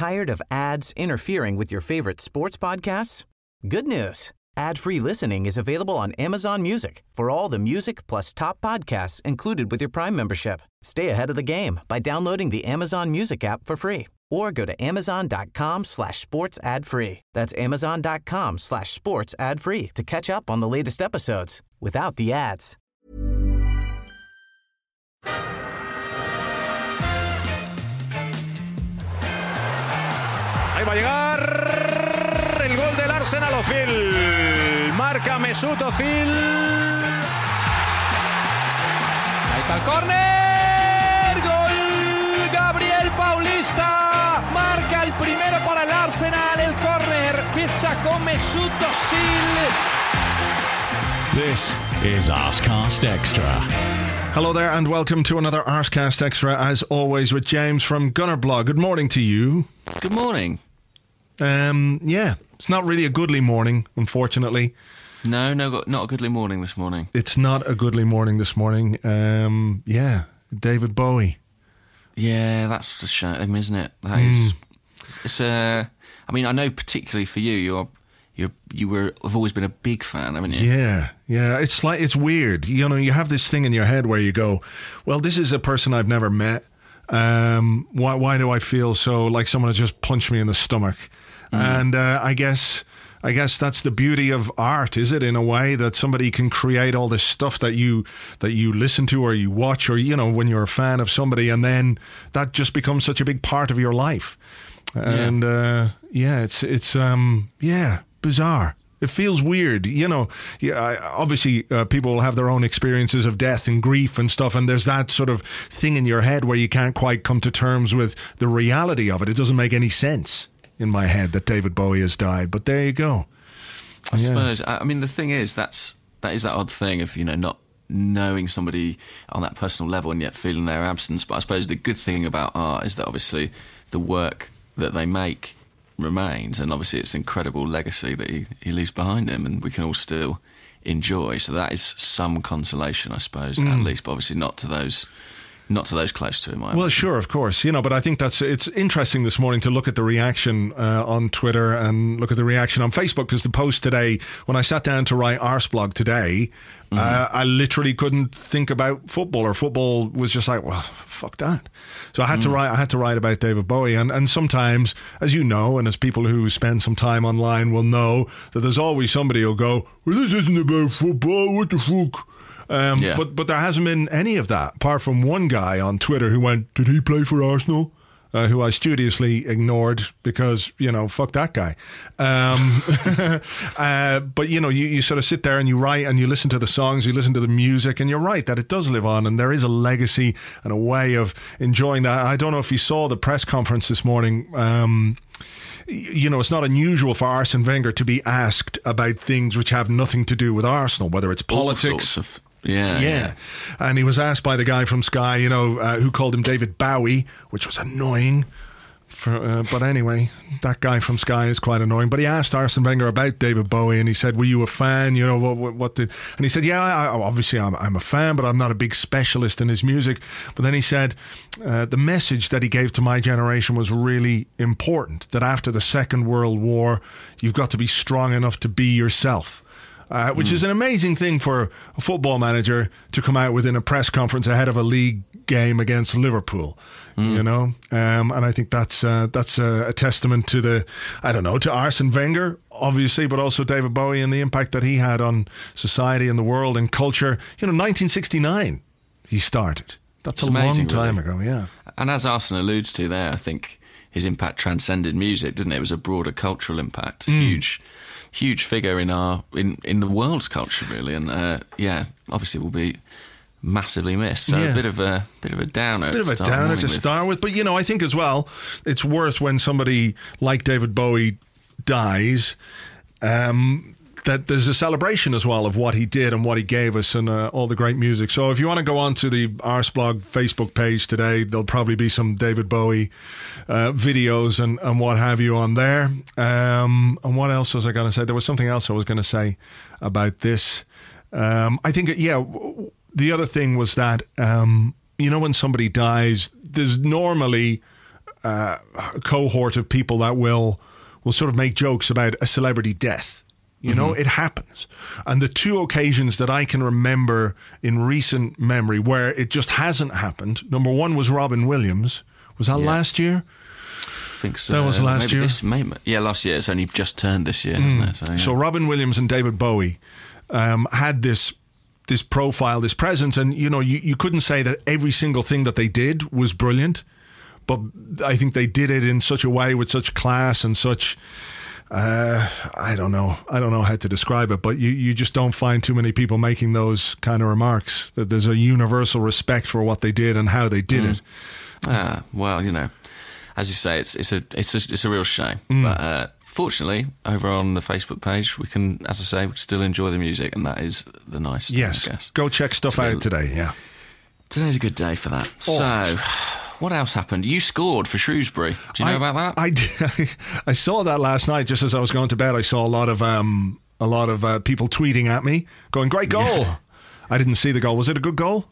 Tired of ads interfering with your favorite sports podcasts? Good news. Ad-free listening is available on Amazon Music for all the music plus top podcasts included with your Prime membership. Stay ahead of the game by downloading the Amazon Music app for free or go to amazon.com/sports ad free. That's amazon.com/sports ad free to catch up on the latest episodes without the ads. Ahí va a llegar el gol del Arsenal. Özil marca Mesut Özil. Ahí está el córner. Gol Gabriel Paulista. Marca el primero para el Arsenal. El córner que sacó Mesut Özil. This is Arsecast Extra. Hello there and welcome to another Arsecast Extra, as always, with James from Gunnerblog. Good morning to you. Good morning. Yeah, it's not really a goodly morning, unfortunately. No, not a goodly morning this morning. It's not a goodly morning this morning. Yeah, David Bowie. Yeah, that's a shame, isn't it? That is. It's I mean, I know particularly for you, have always been a big fan, haven't you? Yeah. It's weird. You know, you have this thing in your head where you go, well, this is a person I've never met. Why do I feel so like someone has just punched me in the stomach? And I guess that's the beauty of art, is it? In a way that somebody can create all this stuff that you listen to or you watch, or when you're a fan of somebody, and then that just becomes such a big part of your life. And it's bizarre. It feels weird, obviously people will have their own experiences of death and grief and stuff, and there's that sort of thing in your head where you can't quite come to terms with the reality of it. It doesn't make any sense in my head that David Bowie has died, but there you go. I suppose. I mean, the thing is, that is that odd thing of not knowing somebody on that personal level and yet feeling their absence. But I suppose the good thing about art is that obviously the work that they make remains, and obviously it's an incredible legacy that he leaves behind him, and we can all still enjoy. So that is some consolation, I suppose, at least, but obviously not to those close to him. Well, sure, of course, but I think it's interesting this morning to look at the reaction on Twitter and look at the reaction on Facebook, because the post today, when I sat down to write Arseblog today, I literally couldn't think about football, or football was just like, well, fuck that. So I had to write about David Bowie, and sometimes, as you know, and as people who spend some time online will know, that there's always somebody who'll go, well, this isn't about football, what the fuck? But there hasn't been any of that, apart from one guy on Twitter who went, did he play for Arsenal? Who I studiously ignored because, fuck that guy. But, you sort of sit there and you write and you listen to the songs, you listen to the music, and you're right that it does live on, and there is a legacy and a way of enjoying that. I don't know if you saw the press conference this morning. It's not unusual for Arsene Wenger to be asked about things which have nothing to do with Arsenal, whether it's politics. Yeah. And he was asked by the guy from Sky, who called him David Bowie, which was annoying. But anyway, that guy from Sky is quite annoying. But he asked Arsene Wenger about David Bowie, and he said, were you a fan? What did... And he said, obviously I'm a fan, but I'm not a big specialist in his music. But then he said, the message that he gave to my generation was really important, that after the Second World War, you've got to be strong enough to be yourself. Which is an amazing thing for a football manager to come out with in a press conference ahead of a league game against Liverpool, and I think that's a testament to to Arsene Wenger, obviously, but also David Bowie and the impact that he had on society and the world and culture. 1969 he started. That's a long time ago, yeah. And as Arsene alludes to there, I think his impact transcended music, didn't it? It was a broader cultural impact, huge figure in the world's culture, really, and obviously will be massively missed. So a bit of a downer. A bit of a downer to start with, but I think as well, it's worth when somebody like David Bowie dies, that there's a celebration as well of what he did and what he gave us and all the great music. So if you want to go on to the Arsblog Facebook page today, there'll probably be some David Bowie videos and what have you on there. And what else was I going to say? There was something else I was going to say about this. I think, the other thing was that, when somebody dies, there's normally cohort of people that will sort of make jokes about a celebrity death. You know, it happens. And the two occasions that I can remember in recent memory where it just hasn't happened, number one was Robin Williams. Was that last year? I think so. That was last year? Last year. It's only just turned this year, hasn't it? So Robin Williams and David Bowie had this profile, this presence, and you couldn't say that every single thing that they did was brilliant, but I think they did it in such a way with such class and such I don't know how to describe it, but you just don't find too many people making those kind of remarks, that there's a universal respect for what they did and how they did it. Well, as you say, it's a real shame, but fortunately, over on the Facebook page, we can still enjoy the music, and that is the nice thing, yes, I guess. Go check stuff out today, yeah. Today's a good day for that. So, what else happened? You scored for Shrewsbury. Do you know about that? I did. I saw that last night, just as I was going to bed. I saw a lot of people tweeting at me, going, "Great goal!" Yeah. I didn't see the goal. Was it a good goal?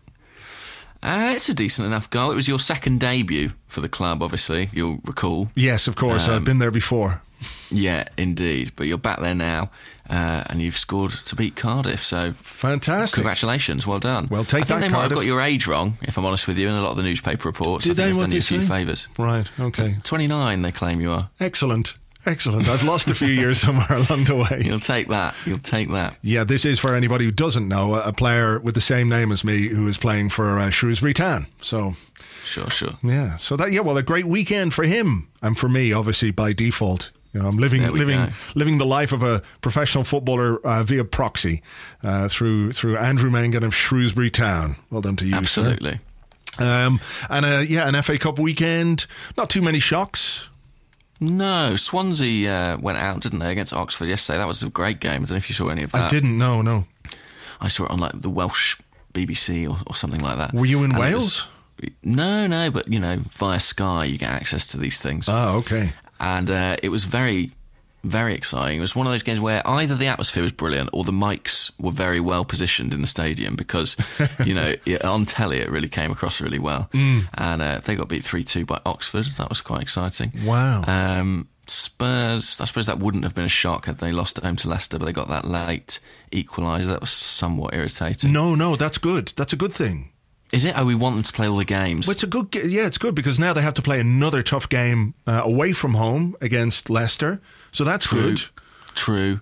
It's a decent enough goal. It was your second debut for the club, obviously, you'll recall. Yes, of course. I've been there before. Yeah, indeed. But you're back there now, and you've scored to beat Cardiff. So fantastic! Congratulations, well done. Well, take that. I think they Cardiff might have got your age wrong, if I'm honest with you, in a lot of the newspaper reports. Did I think they? they've done you a few favours. Right. Okay. 29, they claim you are. Excellent. I've lost a few years somewhere along the way. You'll take that. Yeah, this is, for anybody who doesn't know, a player with the same name as me who is playing for Shrewsbury Town. So. Sure. Yeah. So a great weekend for him and for me, obviously by default. I'm living the life of a professional footballer via proxy through Andrew Mengan of Shrewsbury Town. Well done to you, absolutely. Sir. An FA Cup weekend. Not too many shocks. No, Swansea went out, didn't they, against Oxford yesterday? That was a great game. I don't know if you saw any of that. I didn't. No. I saw it on like the Welsh BBC or something like that. Were you in Wales? No, but via Sky you get access to these things. Oh, okay. And it was very, very exciting. It was one of those games where either the atmosphere was brilliant or the mics were very well positioned in the stadium because, on telly it really came across really well. And they got beat 3-2 by Oxford. That was quite exciting. Wow. Spurs, I suppose that wouldn't have been a shock had they lost at home to Leicester, but they got that late equaliser. That was somewhat irritating. No, that's good. That's a good thing. Is it? Oh, we want them to play all the games. Well, it's good because now they have to play another tough game away from home against Leicester. So that's good. True.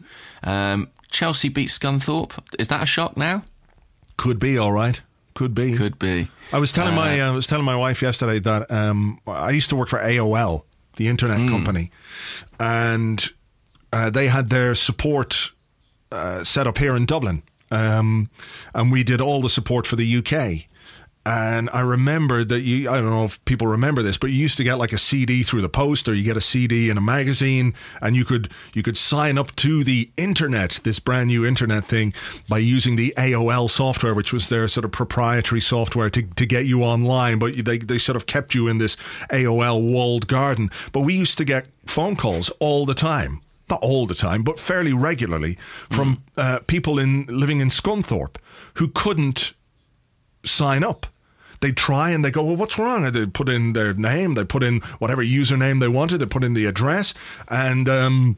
Chelsea beat Scunthorpe. Is that a shock now? Could be, all right. Could be. I was telling my wife yesterday that I used to work for AOL, the internet company, and they had their support set up here in Dublin, and we did all the support for the UK. And I remember that I don't know if people remember this, but you used to get like a CD through the post, or you get a CD in a magazine, and you could sign up to the internet, this brand new internet thing, by using the AOL software, which was their sort of proprietary software to get you online. But they sort of kept you in this AOL walled garden. But we used to get phone calls all the time. Not all the time, but fairly regularly from people living in Scunthorpe who couldn't sign up. They'd try and they go, well, what's wrong? And they'd put in their name, they put in whatever username they wanted, they put in the address, and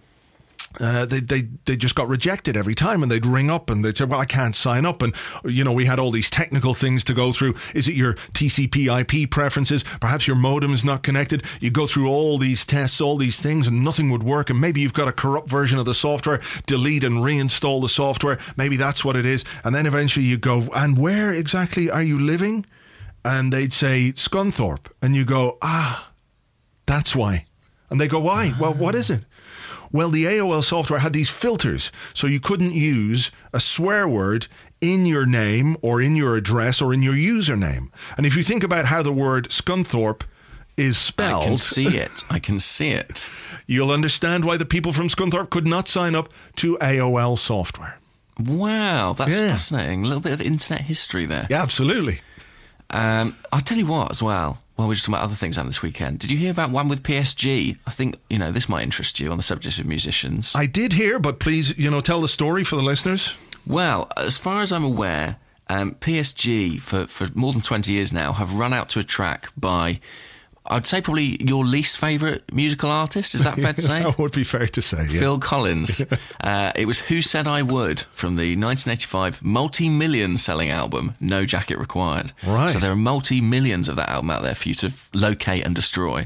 they just got rejected every time. And they'd ring up and they'd say, well, I can't sign up. And, we had all these technical things to go through. Is it your TCP/IP preferences? Perhaps your modem is not connected. You go through all these tests, all these things, and nothing would work. And maybe you've got a corrupt version of the software. Delete and reinstall the software. Maybe that's what it is. And then eventually you go, and where exactly are you living? And they'd say Scunthorpe, and you go, that's why. And they go, why? Well, what is it? Well, the AOL software had these filters, so you couldn't use a swear word in your name or in your address or in your username. And if you think about how the word Scunthorpe is spelled, I can see it. You'll understand why the people from Scunthorpe could not sign up to AOL software. Wow, that's fascinating. A little bit of internet history there. Yeah, absolutely. I'll tell you what as well, while we're just talking about other things happening this weekend. Did you hear about one with PSG? I think, this might interest you on the subject of musicians. I did hear, but please, tell the story for the listeners. Well, as far as I'm aware, PSG, for more than 20 years now, have run out to a track by, I'd say probably your least favourite musical artist. Is that fair to say? That would be fair to say, yeah. Phil Collins. It was Who Said I Would from the 1985 multi-million selling album No Jacket Required. Right. So there are multi-millions of that album out there for you to locate and destroy.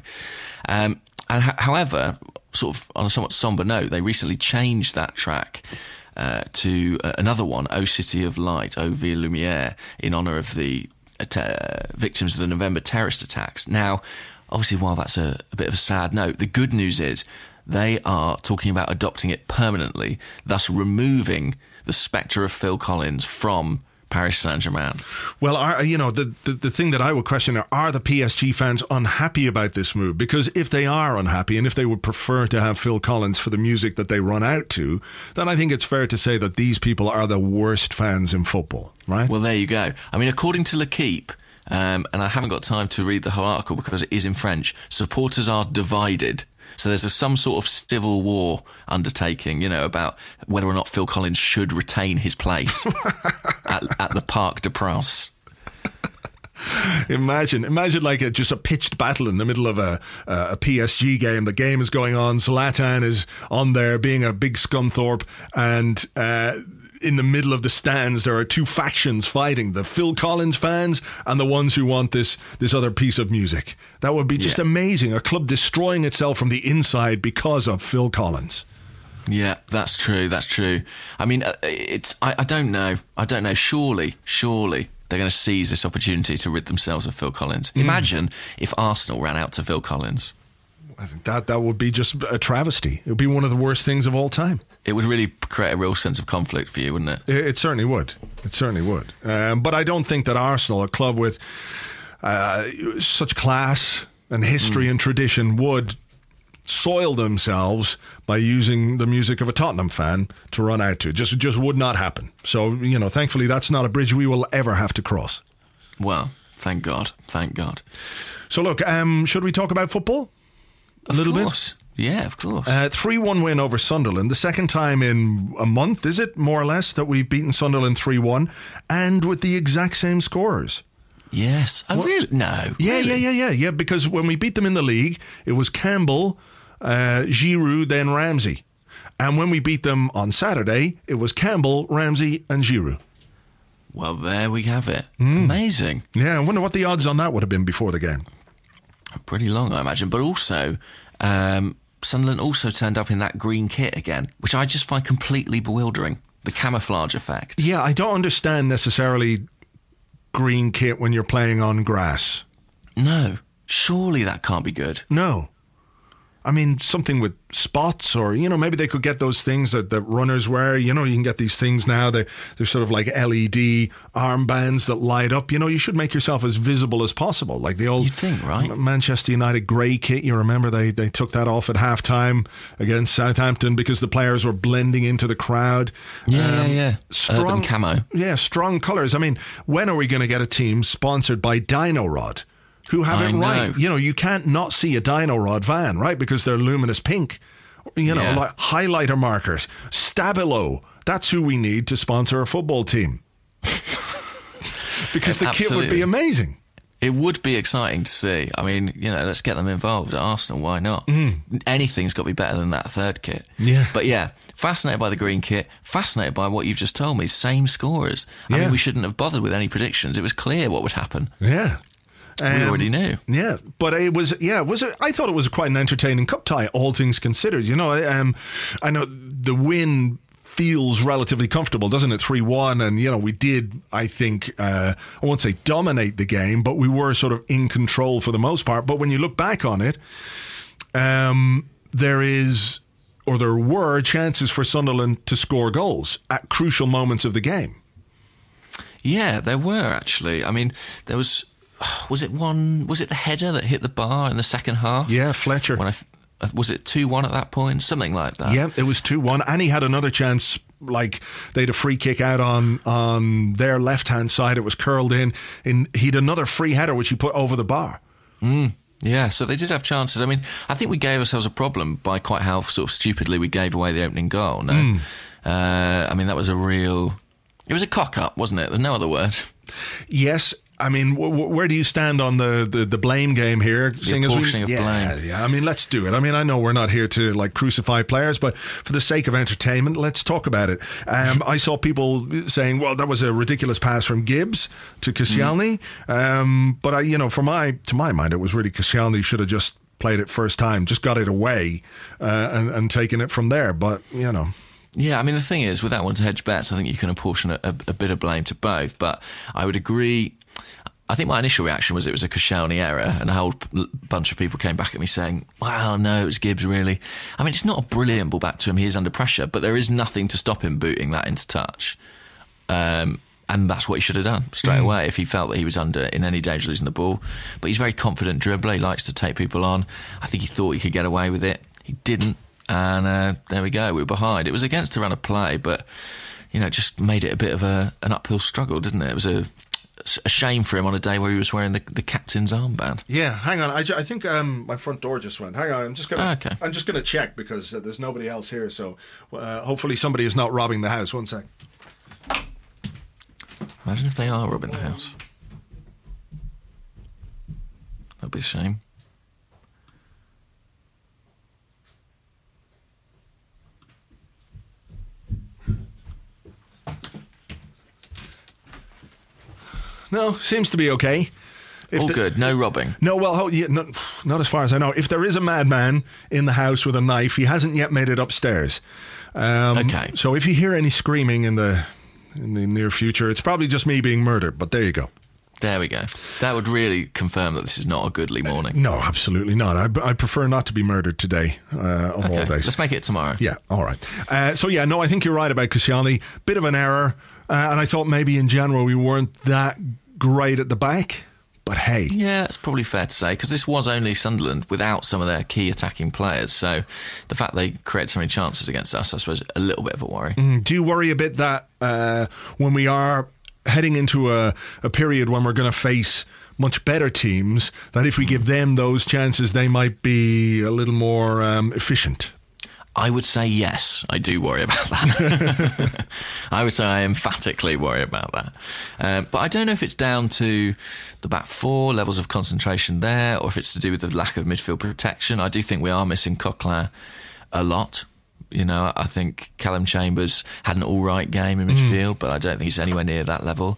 However, sort of on a somewhat sombre note, they recently changed that track to another one, O City of Light, O Ville Lumière, in honour of the victims of the November terrorist attacks. Now, obviously, while that's a bit of a sad note, the good news is they are talking about adopting it permanently, thus removing the spectre of Phil Collins from Paris Saint-Germain. Well, the thing that I would question are the PSG fans unhappy about this move? Because if they are unhappy and if they would prefer to have Phil Collins for the music that they run out to, then I think it's fair to say that these people are the worst fans in football, right? Well, there you go. I mean, according to L'Équipe, and I haven't got time to read the whole article because it is in French, supporters are divided. So there's some sort of civil war undertaking, about whether or not Phil Collins should retain his place at the Parc des Princes. Imagine like just a pitched battle in the middle of a PSG game. The game is going on. Zlatan is on there being a big Scunthorpe, and in the middle of the stands there are two factions fighting: the Phil Collins fans and the ones who want this other piece of music. That would be just amazing. A club destroying itself from the inside because of Phil Collins. Yeah, that's true. I mean, I don't know. Surely they're going to seize this opportunity to rid themselves of Phil Collins. Imagine if Arsenal ran out to Phil Collins. I think that would be just a travesty. It would be one of the worst things of all time. It would really create a real sense of conflict for you, wouldn't it? It certainly would. But I don't think that Arsenal, a club with such class and history and tradition, would soil themselves by using the music of a Tottenham fan to run out to. Just would not happen. So, thankfully that's not a bridge we will ever have to cross. Well, thank God. So look, should we talk about football? A little bit? Yeah, of course. 3-1 win over Sunderland. The second time in a month, is it, more or less, that we've beaten Sunderland 3-1, and with the exact same scorers. Yes. Really? No. Yeah, really? yeah. Because when we beat them in the league, it was Campbell, Giroud, then Ramsey. And when we beat them on Saturday, it was Campbell, Ramsey and Giroud. Well, there we have it. Amazing. Yeah, I wonder what the odds on that would have been before the game. Pretty long, I imagine. But also, Sunderland also turned up in that green kit again, which I just find completely bewildering. The camouflage effect. Yeah, I don't understand necessarily green kit when you're playing on grass. No, surely that can't be good. No. I mean, something with spots, or, maybe they could get those things that runners wear. You can get these things now. They're sort of like LED armbands that light up. You should make yourself as visible as possible. Like the old You'd think, right? Manchester United grey kit. You remember they took that off at halftime against Southampton because the players were blending into the crowd. Yeah. Strong urban camo. Yeah, strong colours. I mean, when are we going to get a team sponsored by Dino Rod? Who have it right? You can't not see a Dino Rod van, right? Because they're luminous pink. Like highlighter markers. Stabilo. That's who we need to sponsor a football team. Because the kit would be amazing. It would be exciting to see. I mean, let's get them involved at Arsenal. Why not? Anything's got to be better than that third kit. Yeah. But yeah, fascinated by the green kit. Fascinated by what you've just told me. Same scorers. I mean, we shouldn't have bothered with any predictions. It was clear what would happen. Yeah. We already knew. Yeah, but I thought it was quite an entertaining cup tie, all things considered. I know the win feels relatively comfortable, doesn't it? 3-1, and we did, I think, I won't say dominate the game, but we were sort of in control for the most part. But when you look back on it, there were chances for Sunderland to score goals at crucial moments of the game. Yeah, there were actually. I mean, there was. Was it the header that hit the bar in the second half? Yeah, Fletcher. Was it 2-1 at that point? Something like that. Yeah, it was 2-1. And he had another chance, like they had a free kick out on their left-hand side. It was curled in. He had another free header, which he put over the bar. Yeah, so they did have chances. I mean, I think we gave ourselves a problem by quite how sort of stupidly we gave away the opening goal. No? I mean, that was it was a cock-up, wasn't it? There's no other word. Yes, I mean, where do you stand on the blame game here? The apportioning of blame. Yeah, I mean, let's do it. I mean, I know we're not here to like crucify players, but for the sake of entertainment, let's talk about it. I saw people saying, well, that was a ridiculous pass from Gibbs to Koscielny. But to my mind, it was really Koscielny should have just played it first time, just got it away and taken it from there. But, Yeah, I mean, the thing is, without wanting to hedge bets, I think you can apportion a bit of blame to both. But I would agree. I think my initial reaction was it was a Koscielny error, and a whole bunch of people came back at me saying, wow, no, it was Gibbs, really. I mean, it's not a brilliant ball back to him. He is under pressure, but there is nothing to stop him booting that into touch. And that's what he should have done straight away if he felt that he was in any danger of losing the ball. But he's a very confident dribbler. He likes to take people on. I think he thought he could get away with it. He didn't. And there we go. We were behind. It was against the run of play, but, just made it a bit of an uphill struggle, didn't it? It was a shame for him on a day where he was wearing the captain's armband. Yeah, hang on. I think my front door just went. Hang on, I'm just gonna check because there's nobody else here. So hopefully somebody is not robbing the house. 1 sec. Imagine if they are robbing the house. That'd be a shame. No, seems to be okay. All good, no robbing. No, well, not as far as I know. If there is a madman in the house with a knife, he hasn't yet made it upstairs. Okay. So if you hear any screaming in the near future, it's probably just me being murdered. But there you go. There we go. That would really confirm that this is not a goodly morning. No, absolutely not. I prefer not to be murdered today of all days. Let's make it tomorrow. Yeah, all right. I think you're right about Koscielny. Bit of an error. And I thought maybe in general we weren't that great at the back, but hey. Yeah, it's probably fair to say, because this was only Sunderland without some of their key attacking players, so the fact they created so many chances against us, I suppose, a little bit of a worry. Do you worry a bit that when we are heading into a period when we're going to face much better teams, that if we give them those chances, they might be a little more efficient? I would say yes, I do worry about that. I would say I emphatically worry about that. But I don't know if it's down to the back four, levels of concentration there, or if it's to do with the lack of midfield protection. I do think we are missing Coquelin a lot. I think Callum Chambers had an all-right game in midfield, but I don't think he's anywhere near that level.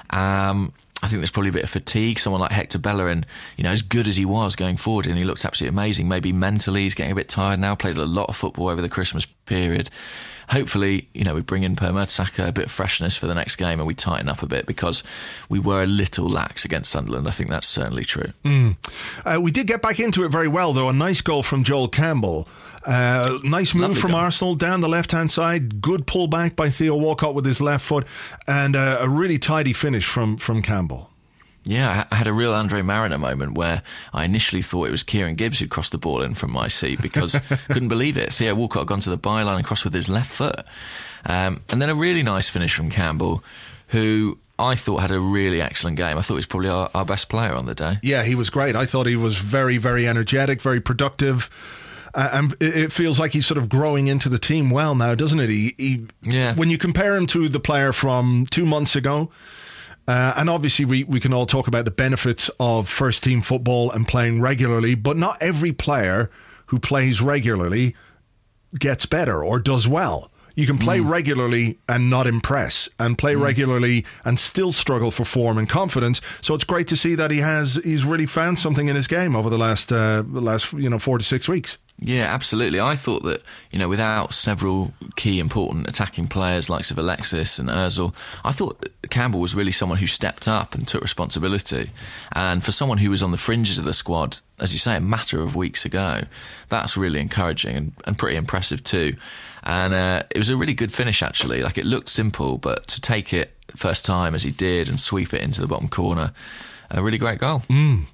I think there's probably a bit of fatigue. Someone like Hector Bellerin, as good as he was going forward, and he looked absolutely amazing. Maybe mentally he's getting a bit tired now, played a lot of football over the Christmas period. Hopefully, we bring in Per Mertesacker, a bit of freshness for the next game, and we tighten up a bit, because we were a little lax against Sunderland. I think that's certainly true. We did get back into it very well, though. A nice goal from Joel Campbell. Nice move from Arsenal down the left-hand side. Good pullback by Theo Walcott with his left foot, and a really tidy finish from Campbell. Yeah, I had a real Andre Mariner moment where I initially thought it was Kieran Gibbs who crossed the ball in from my seat, because couldn't believe it. Theo Walcott had gone to the byline and crossed with his left foot. And then a really nice finish from Campbell, who I thought had a really excellent game. I thought he was probably our best player on the day. Yeah, he was great. I thought he was very, very energetic, very productive. And it feels like he's sort of growing into the team well now, doesn't it? Yeah. When you compare him to the player from 2 months ago, and obviously we can all talk about the benefits of first team football and playing regularly, but not every player who plays regularly gets better or does well. You can play regularly and not impress, and play regularly and still struggle for form and confidence. So it's great to see that he's really found something in his game over the last 4 to 6 weeks. Yeah, absolutely. I thought that, without several key important attacking players like Alexis and Ozil, I thought Campbell was really someone who stepped up and took responsibility. And for someone who was on the fringes of the squad, as you say, a matter of weeks ago, that's really encouraging and pretty impressive too. And it was a really good finish, actually. Like, it looked simple, but to take it first time as he did and sweep it into the bottom corner, a really great goal.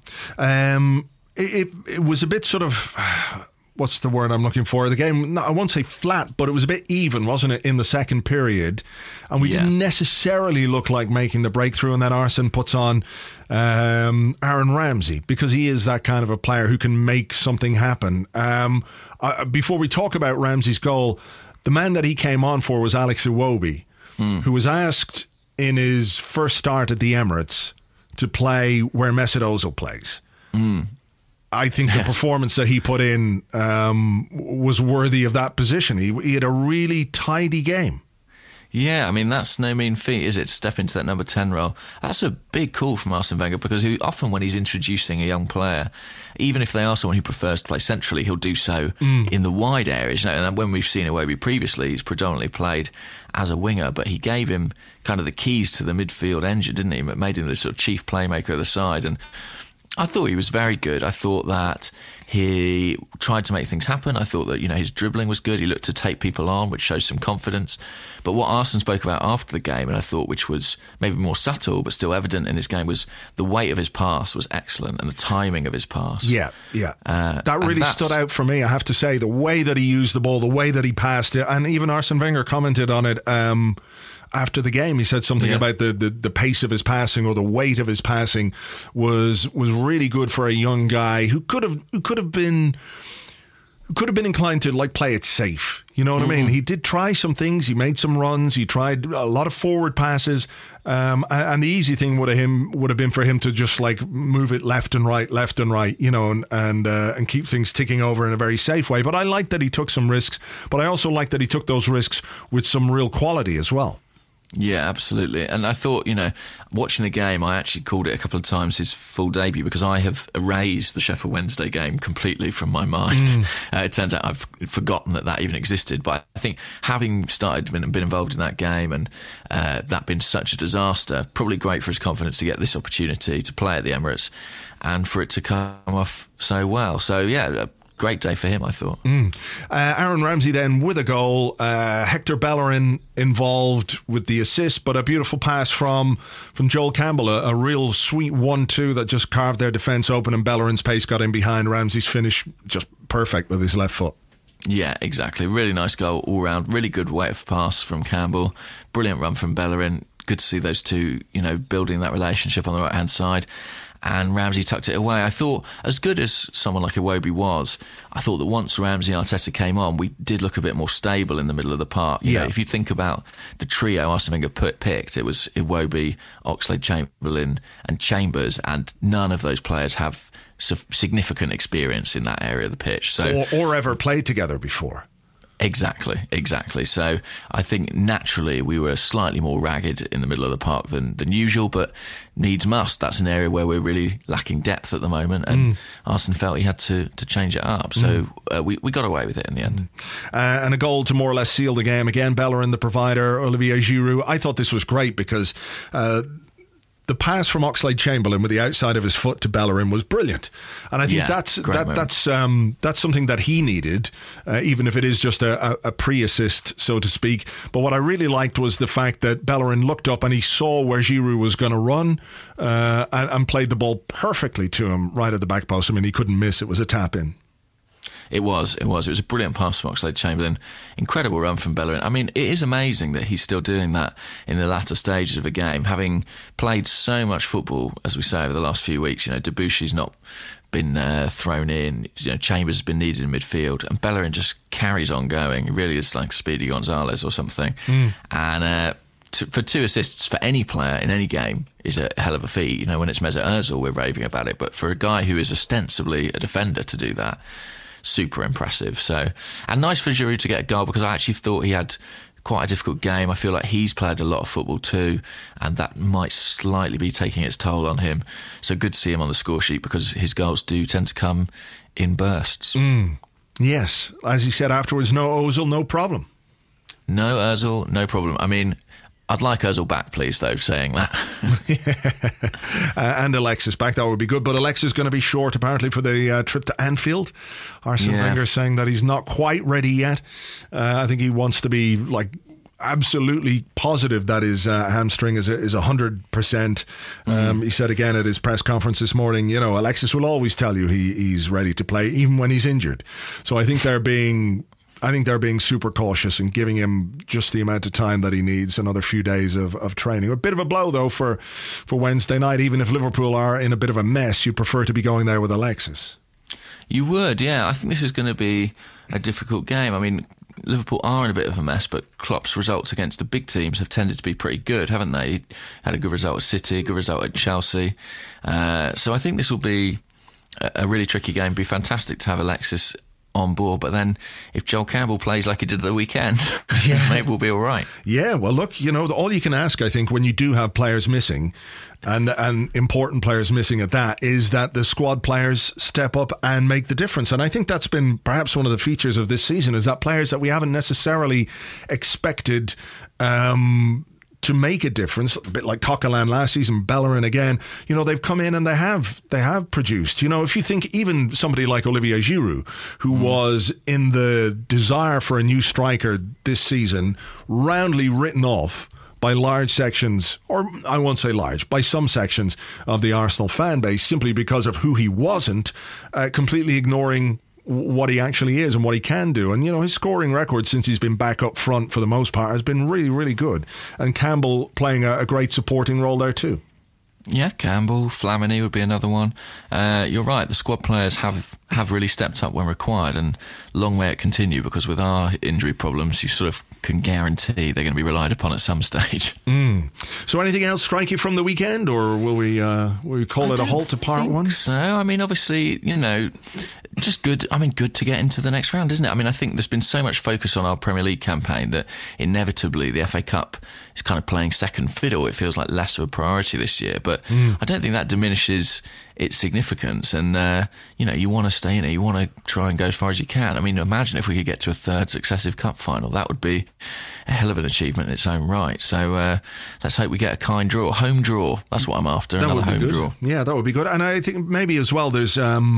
It was a bit sort of... what's the word I'm looking for? The game, I won't say flat, but it was a bit even, wasn't it, in the second period? And we didn't necessarily look like making the breakthrough, and then Arsene puts on Aaron Ramsey, because he is that kind of a player who can make something happen. Before we talk about Ramsey's goal, the man that he came on for was Alex Iwobi, who was asked in his first start at the Emirates to play where Mesut Ozil plays. I think the performance that he put in was worthy of that position. He had a really tidy game. Yeah, I mean, that's no mean feat, is it? Step into that number 10 role. That's a big call from Arsene Wenger, because often when he's introducing a young player, even if they are someone who prefers to play centrally, he'll do so in the wide areas. And when we've seen Iwobi previously, he's predominantly played as a winger, but he gave him kind of the keys to the midfield engine, didn't he? It made him the sort of chief playmaker of the side. And I thought he was very good. I thought that he tried to make things happen. I thought that, his dribbling was good. He looked to take people on, which shows some confidence. But what Arsene spoke about after the game, and I thought which was maybe more subtle but still evident in his game, was the weight of his pass was excellent and the timing of his pass. Yeah. That really stood out for me, I have to say. The way that he used the ball, the way that he passed it, and even Arsene Wenger commented on it after the game. He said something about the pace of his passing, or the weight of his passing was really good for a young guy who could have been inclined to play it safe. You know what I mean? He did try some things. He made some runs. He tried a lot of forward passes, and the easy thing would have been for him to just move it left and right, and keep things ticking over in a very safe way. But I like that he took some risks. But I also like that he took those risks with some real quality as well. Yeah, absolutely. And I thought, watching the game, I actually called it a couple of times his full debut, because I have erased the Sheffield Wednesday game completely from my mind. It turns out I've forgotten that even existed. But I think having been involved in that game, and that been such a disaster, probably great for his confidence to get this opportunity to play at the Emirates and for it to come off so well. So, yeah, great day for him, I thought. Aaron Ramsey then with a goal. Hector Bellerin involved with the assist, but a beautiful pass from Joel Campbell, a real sweet 1-2 that just carved their defence open, and Bellerin's pace got in behind. Ramsey's finish just perfect with his left foot. Yeah, exactly. Really nice goal all round. Really good weight of pass from Campbell. Brilliant run from Bellerin. Good to see those two, building that relationship on the right-hand side. And Ramsey tucked it away. I thought, as good as someone like Iwobi was, I thought that once Ramsey and Arteta came on, we did look a bit more stable in the middle of the park. You know, if you think about the trio Arsene Wenger picked, it was Iwobi, Oxlade-Chamberlain and Chambers, and none of those players have significant experience in that area of the pitch. So, or ever played together before. Exactly. So I think naturally we were slightly more ragged in the middle of the park than usual, but needs must. That's an area where we're really lacking depth at the moment, and Arsene felt he had to change it up. So we got away with it in the end. And a goal to more or less seal the game. Again, Bellerin, the provider, Olivier Giroud. I thought this was great because the pass from Oxlade-Chamberlain with the outside of his foot to Bellerin was brilliant, and I think that's something that he needed, even if it is just a pre-assist, so to speak. But what I really liked was the fact that Bellerin looked up and he saw where Giroud was going to run, and played the ball perfectly to him right at the back post. I mean, he couldn't miss. It was a tap in. It was a brilliant pass from Oxlade-Chamberlain. Incredible run from Bellerin. I mean, it is amazing that he's still doing that in the latter stages of a game, having played so much football, as we say, over the last few weeks. Debuchy's not been thrown in. Chambers has been needed in midfield, and Bellerin just carries on going. He really is like Speedy Gonzalez or something. And for 2 assists for any player in any game is a hell of a feat. When it's Mesut Ozil, we're raving about it, but for a guy who is ostensibly a defender to do that, super impressive. So, and nice for Giroud to get a goal, because I actually thought he had quite a difficult game. I feel like he's played a lot of football too, and that might slightly be taking its toll on him. So good to see him on the score sheet, because his goals do tend to come in bursts. Yes, as he said afterwards, no Ozil, no problem. No Ozil, no problem. I mean, I'd like Ozil back, please, though, saying that. And Alexis back, that would be good. But Alexis is going to be short, apparently, for the trip to Anfield. Arsene Wenger saying that he's not quite ready yet. I think he wants to be, absolutely positive that his hamstring is 100%. He said again at his press conference this morning, Alexis will always tell you he's ready to play, even when he's injured. So I think they're being super cautious and giving him just the amount of time that he needs, another few days of training. A bit of a blow, though, for Wednesday night. Even if Liverpool are in a bit of a mess, you'd prefer to be going there with Alexis. You would, yeah. I think this is going to be a difficult game. I mean, Liverpool are in a bit of a mess, but Klopp's results against the big teams have tended to be pretty good, haven't they? He had a good result at City, a good result at Chelsea. So I think this will be a really tricky game. It'd be fantastic to have Alexis on board, but then if Joel Campbell plays like he did at the weekend, maybe we'll be all right. Yeah, well, look, all you can ask, I think, when you do have players missing, and important players missing at that, is that the squad players step up and make the difference. And I think that's been perhaps one of the features of this season, is that players that we haven't necessarily expected to make a difference, a bit like Coquelin last season, Bellerin again, they've come in and they have produced. If you think even somebody like Olivier Giroud, who was in the desire for a new striker this season, roundly written off by large sections, or I won't say large, by some sections of the Arsenal fan base, simply because of who he wasn't, completely ignoring what he actually is and what he can do. And, his scoring record since he's been back up front for the most part has been really, really good. And Campbell playing a great supporting role there too. Yeah, Campbell, Flamini would be another one. You're right, the squad players have really stepped up when required, and long may it continue, because with our injury problems, you sort of can guarantee they're going to be relied upon at some stage. So anything else strike you from the weekend, or will we call it a halt to part one? So, I mean, obviously, just good. I mean, good to get into the next round, isn't it? I mean, I think there's been so much focus on our Premier League campaign that inevitably the FA Cup is kind of playing second fiddle. It feels like less of a priority this year, but I don't think that diminishes its significance. And, you want to stay in it. You want to try and go as far as you can. I mean, imagine if we could get to a third successive cup final. That would be a hell of an achievement in its own right. So let's hope we get a kind draw. Home draw. That's what I'm after. Another home draw. Yeah, that would be good. And I think maybe as well there's...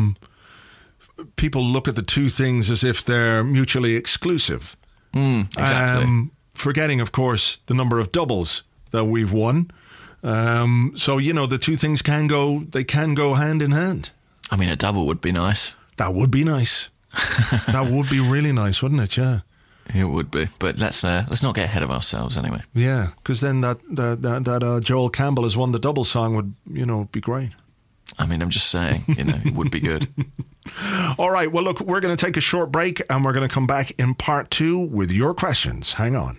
people look at the two things as if they're mutually exclusive. Exactly. Forgetting, of course, the number of doubles that we've won. So, the two things can go hand in hand. I mean, a double would be nice. That would be nice. That would be really nice, wouldn't it? Yeah. It would be, but let's not get ahead of ourselves anyway. Yeah, because then that Joel Campbell has won the double song would be great. I mean, I'm just saying, it would be good. All right, well, look, we're going to take a short break and we're going to come back in part 2 with your questions. Hang on.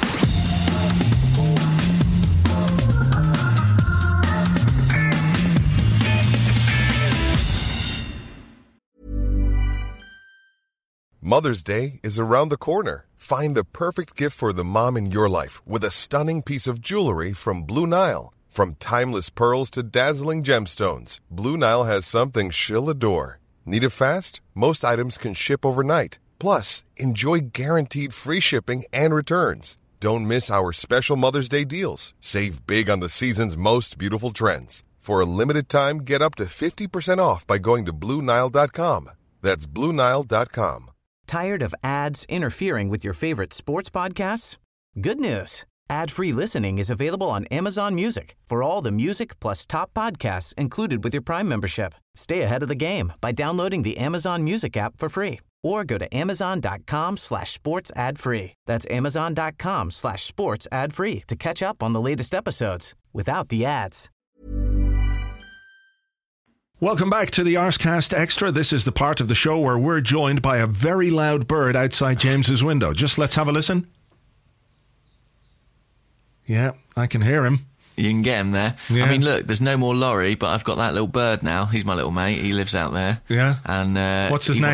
Mother's Day is around the corner. Find the perfect gift for the mom in your life with a stunning piece of jewelry from Blue Nile. From timeless pearls to dazzling gemstones, Blue Nile has something she'll adore. Need it fast? Most items can ship overnight. Plus, enjoy guaranteed free shipping and returns. Don't miss our special Mother's Day deals. Save big on the season's most beautiful trends. For a limited time, get up to 50% off by going to BlueNile.com. That's BlueNile.com. Tired of ads interfering with your favorite sports podcasts? Good news. Ad-free listening is available on Amazon Music for all the music plus top podcasts included with your Prime membership. Stay ahead of the game by downloading the Amazon Music app for free or go to amazon.com/sports ad free. That's amazon.com/sports ad free to catch up on the latest episodes without the ads. Welcome back to the Arscast Extra. This is the part of the show where we're joined by a very loud bird outside James's window. Just let's have a listen. Yeah, I can hear him. You can get him there. Yeah. I mean, look, there's no more Laurie, but I've got that little bird now. He's my little mate. He lives out there. Yeah. And what's his name?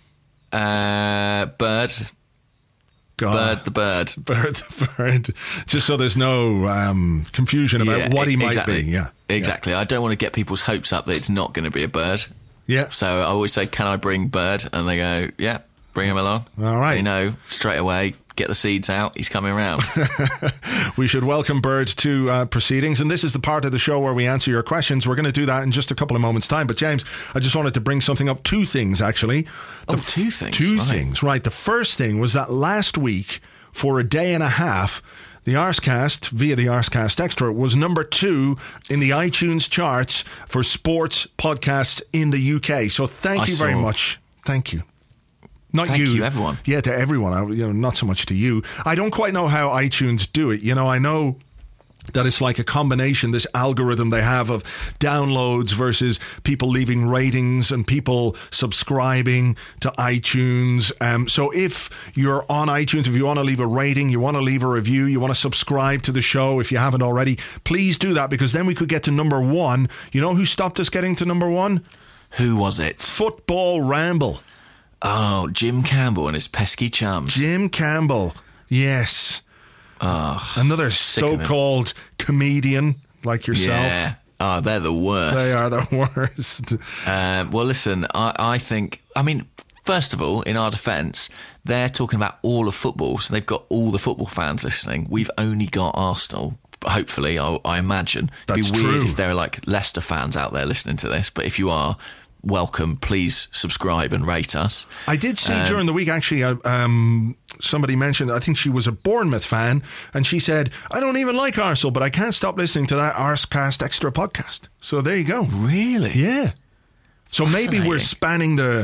Bird. God. Bird the bird. Bird the bird. Just so there's no confusion about what he might be. Yeah. Exactly. I don't want to get people's hopes up that it's not going to be a bird. Yeah. So I always say, can I bring Bird? And they go, yeah, bring him along. All right. Straight away, get the seeds out. He's coming around. We should welcome Bird to proceedings. And this is the part of the show where we answer your questions. We're going to do that in just a couple of moments' time. But James, I just wanted to bring something up. Two things, actually. Two things? Two things, right. The first thing was that last week, for a day and a half, the Arscast, via the Arscast Extra, was number 2 in the iTunes charts for sports podcasts in the UK. So thank you very much. Thank you. Thank you, everyone. Yeah, to everyone. Not so much to you. I don't quite know how iTunes do it. I know that it's like a combination, this algorithm they have of downloads versus people leaving ratings and people subscribing to iTunes. So if you're on iTunes, if you want to leave a rating, you want to leave a review, you want to subscribe to the show if you haven't already, please do that, because then we could get to number 1. You know who stopped us getting to number 1? Who was it? Football Ramble. Oh, Jim Campbell and his pesky chums. Jim Campbell, yes. Oh, another so-called comedian like yourself. Yeah. Oh, they're the worst. They are the worst. Well, listen, I think, I mean, first of all, in our defence, they're talking about all of football, so they've got all the football fans listening. We've only got Arsenal, hopefully, I imagine. It'd be weird if there are like Leicester fans out there listening to this, but if you are, welcome, please subscribe and rate us. I did see during the week, actually, somebody mentioned, I think she was a Bournemouth fan, and she said, I don't even like Arsenal, but I can't stop listening to that Arsecast Extra podcast. So there you go. Really? Yeah. So maybe we're spanning the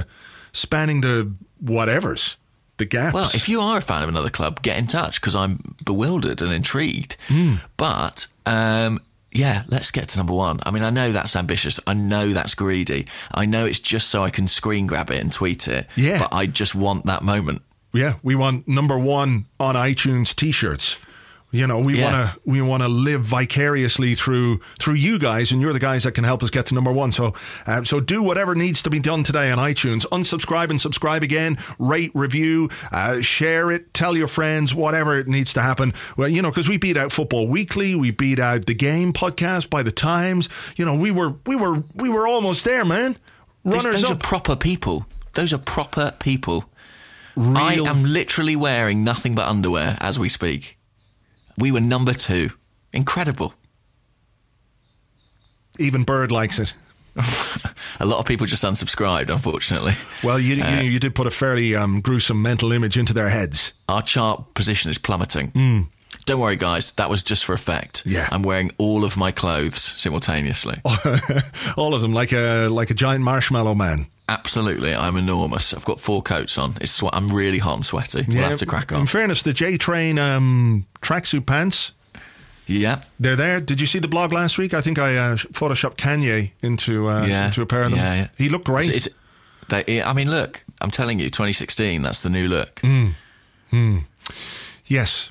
whatevers, the gaps. Well, if you are a fan of another club, get in touch, because I'm bewildered and intrigued. But yeah, let's get to number 1. I mean, I know that's ambitious. I know that's greedy. I know it's just so I can screen grab it and tweet it. Yeah. But I just want that moment. Yeah, we want number 1 on iTunes t-shirts. You know, we want to live vicariously through you guys, and you're the guys that can help us get to number 1. So do whatever needs to be done today on iTunes. Unsubscribe and subscribe again. Rate, review, share it, tell your friends, whatever it needs to happen. Well, you know, because we beat out Football Weekly, we beat out The Game podcast by the Times. You know, we were almost there, man. Those are proper people. Those are proper people. I am literally wearing nothing but underwear as we speak. We were number 2. Incredible. Even Bird likes it. A lot of people just unsubscribed, unfortunately. Well, you did put a fairly gruesome mental image into their heads. Our chart position is plummeting. Don't worry, guys. That was just for effect. Yeah. I'm wearing all of my clothes simultaneously. All of them, like a giant marshmallow man. Absolutely, I'm enormous. I've got 4 coats on. I'm really hot and sweaty. We'll have to crack on. In fairness, the J-Train tracksuit pants, they're there. Did you see the blog last week? I think I photoshopped Kanye into a pair of them. Yeah. He looked great. I mean, look, I'm telling you, 2016, that's the new look. Yes.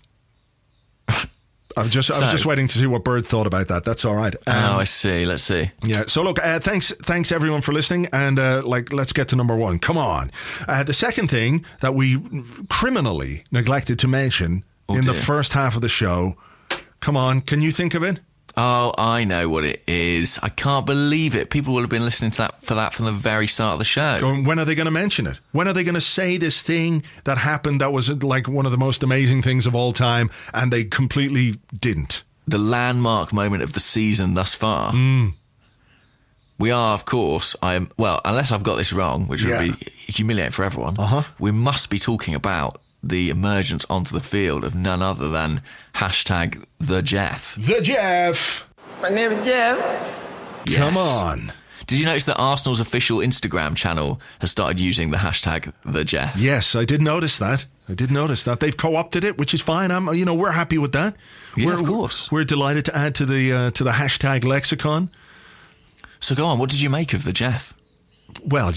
I was just waiting to see what Bird thought about that. That's all right. I see. Let's see. Yeah. So look, thanks everyone for listening, and let's get to number 1. Come on. The second thing that we criminally neglected to mention the first half of the show. Come on, can you think of it? Oh, I know what it is. I can't believe it. People will have been listening to that from the very start of the show. When are they going to mention it? When are they going to say this thing that happened that was like one of the most amazing things of all time, and they completely didn't? The landmark moment of the season thus far. We are, of course, unless I've got this wrong, which would be humiliating for everyone, we must be talking about the emergence onto the field of none other than #the Jeff. The Jeff. My name is Jeff. Yes. Come on. Did you notice that Arsenal's official Instagram channel has started using the #the Jeff? Yes, I did notice that. They've co-opted it, which is fine. We're happy with that. Yeah, of course. We're delighted to add to the hashtag lexicon. So go on. What did you make of the Jeff? Well,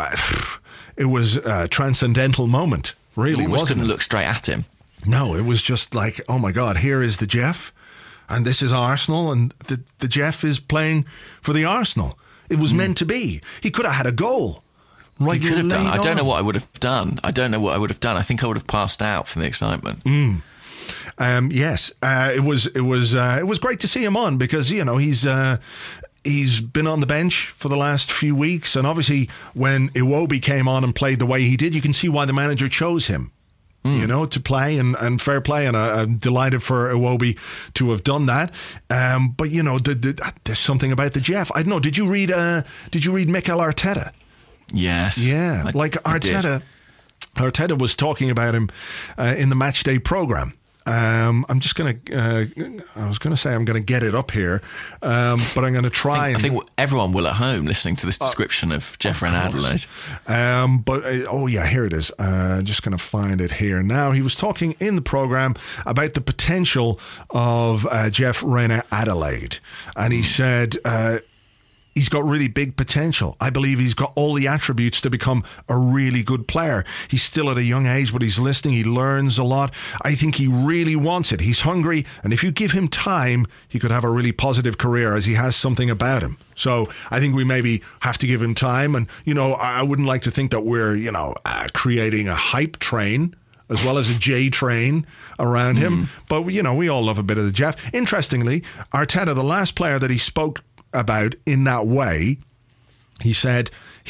it was a transcendental moment. Really, you almost couldn't look straight at him. No, it was just like, oh my God, here is the Jeff, and this is Arsenal, and the Jeff is playing for the Arsenal. It was meant to be. He could have had a goal. He could have done. I don't know what I would have done. I think I would have passed out from the excitement. Yes, it was great to see him on, because he's been on the bench for the last few weeks, and obviously when Iwobi came on and played the way he did, you can see why the manager chose him, to play, and fair play, and I'm delighted for Iwobi to have done that. But there's something about the Jeff. I don't know. Did you read Mikel Arteta? Yes. Yeah, Arteta was talking about him in the Matchday programme. I'm just going to, I was going to say I'm going to get it up here, but I'm going to try. I think everyone will at home listening to this description of Jeff Reina Adelaide. Here it is. Just going to find it here now. He was talking in the programme about the potential of Jeff Reina Adelaide, and he said, he's got really big potential. I believe he's got all the attributes to become a really good player. He's still at a young age, but he's listening. He learns a lot. I think he really wants it. He's hungry, and if you give him time, he could have a really positive career, as he has something about him. So I think we maybe have to give him time. And, I wouldn't like to think that we're, creating a hype train as well as a J train around him. But, we all love a bit of the Jeff. Interestingly, Arteta, the last player that he spoke about in that way, he said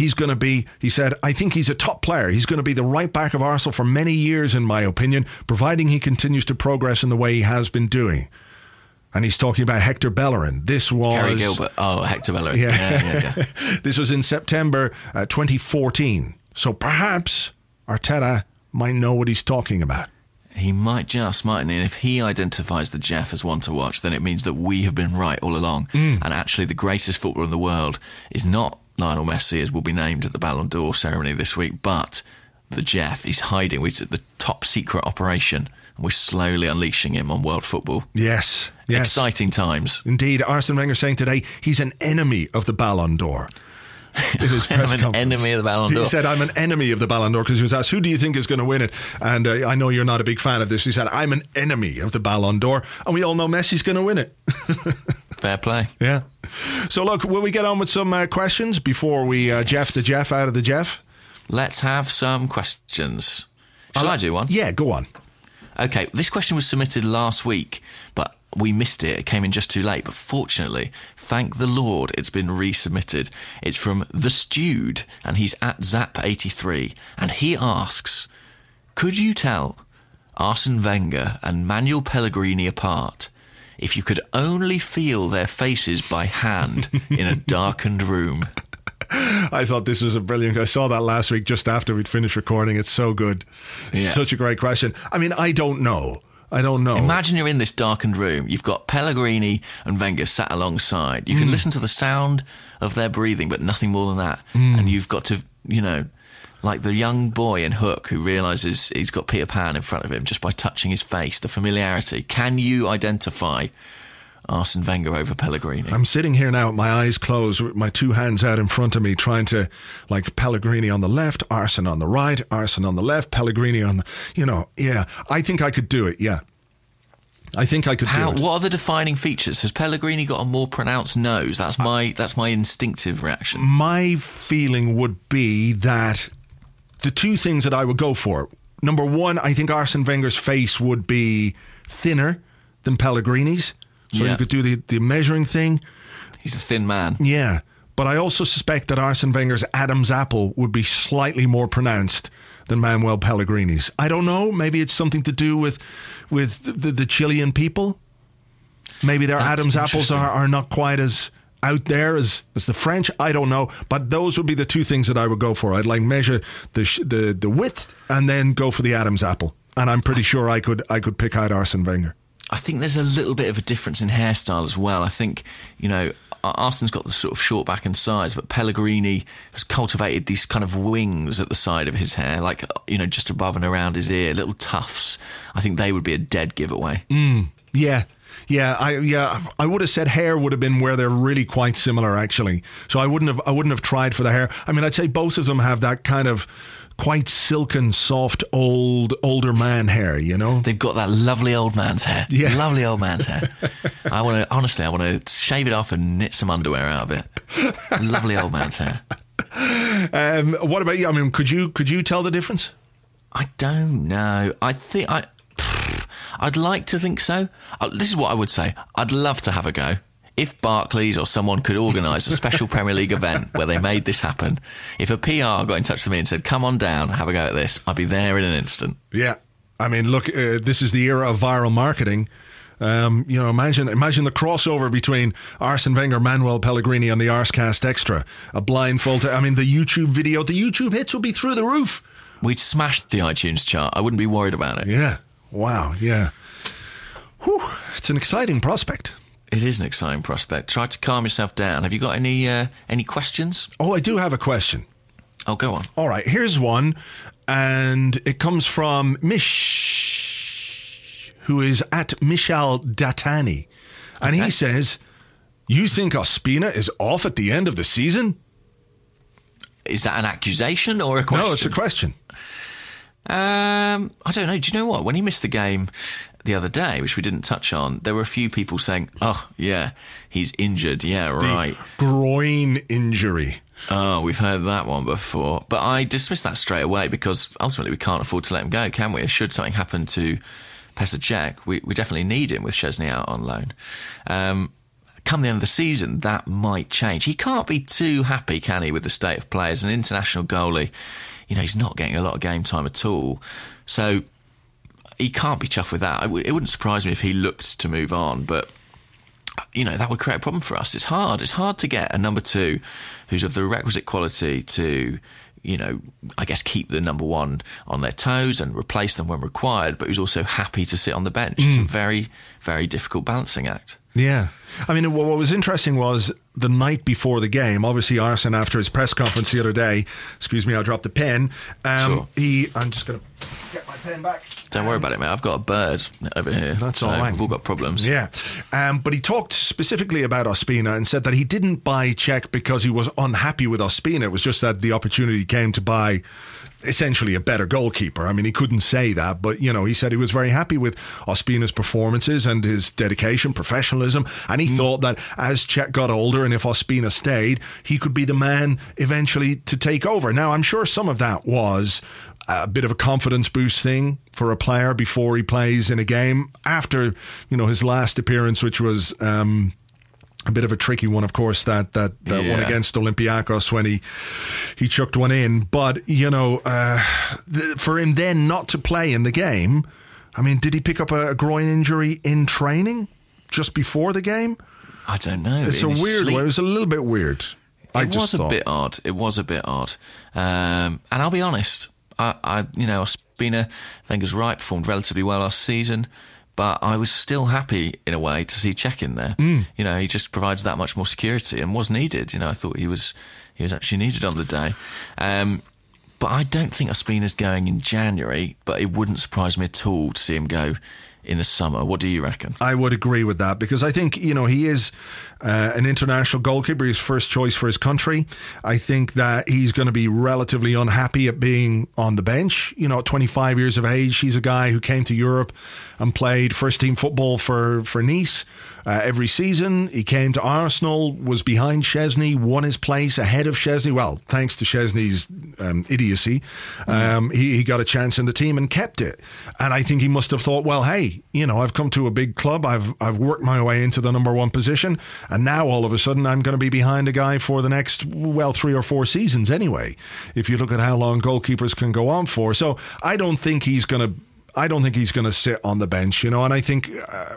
I think he's a top player. He's going to be the right back of Arsenal for many years, in my opinion, providing he continues to progress in the way he has been doing. And he's talking about Hector Bellerin. This was Gary Gilbert. Oh, Hector Bellerin. Yeah. This was in September 2014. So perhaps Arteta might know what he's talking about. He might just, mightn't he? And if he identifies the Jeff as one to watch, then it means that we have been right all along. And actually, the greatest footballer in the world is not Lionel Messi, as will be named at the Ballon d'Or ceremony this week, but the Jeff. He's hiding. We're at the top secret operation, and we're slowly unleashing him on world football. Yes. Exciting times. Indeed. Arsene Wenger saying today he's an enemy of the Ballon d'Or. I'm an enemy of the Ballon d'Or. He said, I'm an enemy of the Ballon d'Or, because he was asked, who do you think is going to win it? And I know you're not a big fan of this. He said, I'm an enemy of the Ballon d'Or. And we all know Messi's going to win it. Fair play. Yeah. So look, will we get on with some questions before we Jeff the Jeff out of the Jeff? Let's have some questions. Shall I do one? Yeah, go on. Okay, this question was submitted last week, but we missed it. It came in just too late. But fortunately, thank the Lord, it's been resubmitted. It's from The Stewed, and he's at Zap83. And he asks, could you tell Arsene Wenger and Manuel Pellegrini apart if you could only feel their faces by hand in a darkened room? I thought this was a brilliant. I saw that last week just after we'd finished recording. It's so good. Yeah. Such a great question. I mean, I don't know. Imagine you're in this darkened room. You've got Pellegrini and Wenger sat alongside. You can listen to the sound of their breathing, but nothing more than that. And you've got to, like the young boy in Hook who realises he's got Peter Pan in front of him just by touching his face, the familiarity. Can you identify Arsene Wenger over Pellegrini? I'm sitting here now with my eyes closed, with my two hands out in front of me, trying to, like, Pellegrini on the left, Arsene on the right, Arsene on the left, Pellegrini on the, yeah. I think I could do it, yeah. I think I could do it. What are the defining features? Has Pellegrini got a more pronounced nose? That's my instinctive reaction. My feeling would be that the two things that I would go for, number one, I think Arsene Wenger's face would be thinner than Pellegrini's. So you could do the measuring thing. He's a thin man. Yeah. But I also suspect that Arsene Wenger's Adam's apple would be slightly more pronounced than Manuel Pellegrini's. I don't know. Maybe it's something to do with the Chilean people. Maybe their Adam's apples are not quite as out there as the French. I don't know. But those would be the two things that I would go for. I'd measure the width and then go for the Adam's apple. And I'm pretty sure I could pick out Arsene Wenger. I think there's a little bit of a difference in hairstyle as well. I think, Arsene's got the sort of short back and sides, but Pellegrini has cultivated these kind of wings at the side of his hair, just above and around his ear, little tufts. I think they would be a dead giveaway. Yeah. I would have said hair would have been where they're really quite similar, actually. So I wouldn't have tried for the hair. I mean, I'd say both of them have that kind of quite silken, soft, older man hair, They've got that lovely old man's hair. Yeah. Lovely old man's hair. I want to shave it off and knit some underwear out of it. Lovely old man's hair. What about you? I mean, could you tell the difference? I don't know. I think I'd like to think so. This is what I would say. I'd love to have a go. If Barclays or someone could organise a special Premier League event where they made this happen, if a PR got in touch with me and said, come on down, have a go at this, I'd be there in an instant. Yeah. I mean, look, this is the era of viral marketing. Imagine the crossover between Arsene Wenger, Manuel Pellegrini on the Arscast Extra. A blindfold. I mean, the YouTube hits would be through the roof. We'd smashed the iTunes chart. I wouldn't be worried about it. Yeah. Wow. Yeah. It's an exciting prospect. It is an exciting prospect. Try to calm yourself down. Have you got any questions? Oh, I do have a question. Oh, go on. All right, here's one, and it comes from Mish, who is at Michel Datani. And he says, you think Ospina is off at the end of the season? Is that an accusation or a question? No, it's a question. I don't know. Do you know what? When he missed the game the other day, which we didn't touch on, there were a few people saying, oh, yeah, he's injured. Yeah, right. The groin injury. Oh, we've heard that one before. But I dismissed that straight away because ultimately we can't afford to let him go, can we? Should something happen to Petr Cech, we definitely need him with Szczesny out on loan. Come the end of the season, that might change. He can't be too happy, can he, with the state of play as an international goalie. You know, he's not getting a lot of game time at all. So he can't be chuffed with that. It wouldn't surprise me if he looked to move on, but you know, that would create a problem for us. It's hard to get a number 2 who's of the requisite quality to, you know, I guess keep the number 1 on their toes and replace them when required, but who's also happy to sit on the bench. It's a very, very difficult balancing act. Yeah. I mean, what was interesting was the night before the game, obviously Arsene, after his press conference the other day, excuse me, I dropped the pen. Sure. I'm just going to get my pen back. Don't worry about it, mate. I've got a bird over here. That's all right. We've all got problems. Yeah. But he talked specifically about Ospina and said that he didn't buy Cech because he was unhappy with Ospina. It was just that the opportunity came to buy essentially a better goalkeeper. I mean, he couldn't say that, but, you know, he said he was very happy with Ospina's performances and his dedication, professionalism, and he thought that as Cech got older and if Ospina stayed, he could be the man eventually to take over. Now, I'm sure some of that was a bit of a confidence boost thing for a player before he plays in a game after, you know, his last appearance, which was a bit of a tricky one, of course, that one against Olympiacos when he chucked one in. But, you know, for him then not to play in the game, I mean, did he pick up a groin injury in training just before the game? I don't know. It's a weird one. It was a little bit weird. It was a bit odd. And I'll be honest, I you know, Ospina, Wenger's right, performed relatively well last season. But I was still happy, in a way, to see Cech in there. You know, he just provides that much more security and was needed. You know, I thought he was actually needed on the day. But I don't think Ospina's going in January, but it wouldn't surprise me at all to see him go in the summer. What do you reckon? I would agree with that because I think, you know, he is an international goalkeeper. He's first choice for his country. I think that he's going to be relatively unhappy at being on the bench. You know, at 25 years of age, he's a guy who came to Europe and played first team football for Nice every season. He came to Arsenal, was behind Szczesny, won his place ahead of Szczesny. Well, thanks to Szczesny's idiocy, he got a chance in the team and kept it. And I think he must have thought, well, hey, you know, I've come to a big club. I've worked my way into the number 1 position. And now all of a sudden I'm going to be behind a guy for the next, 3 or 4 seasons anyway, if you look at how long goalkeepers can go on for. So I don't think he's going to sit on the bench, you know, and I think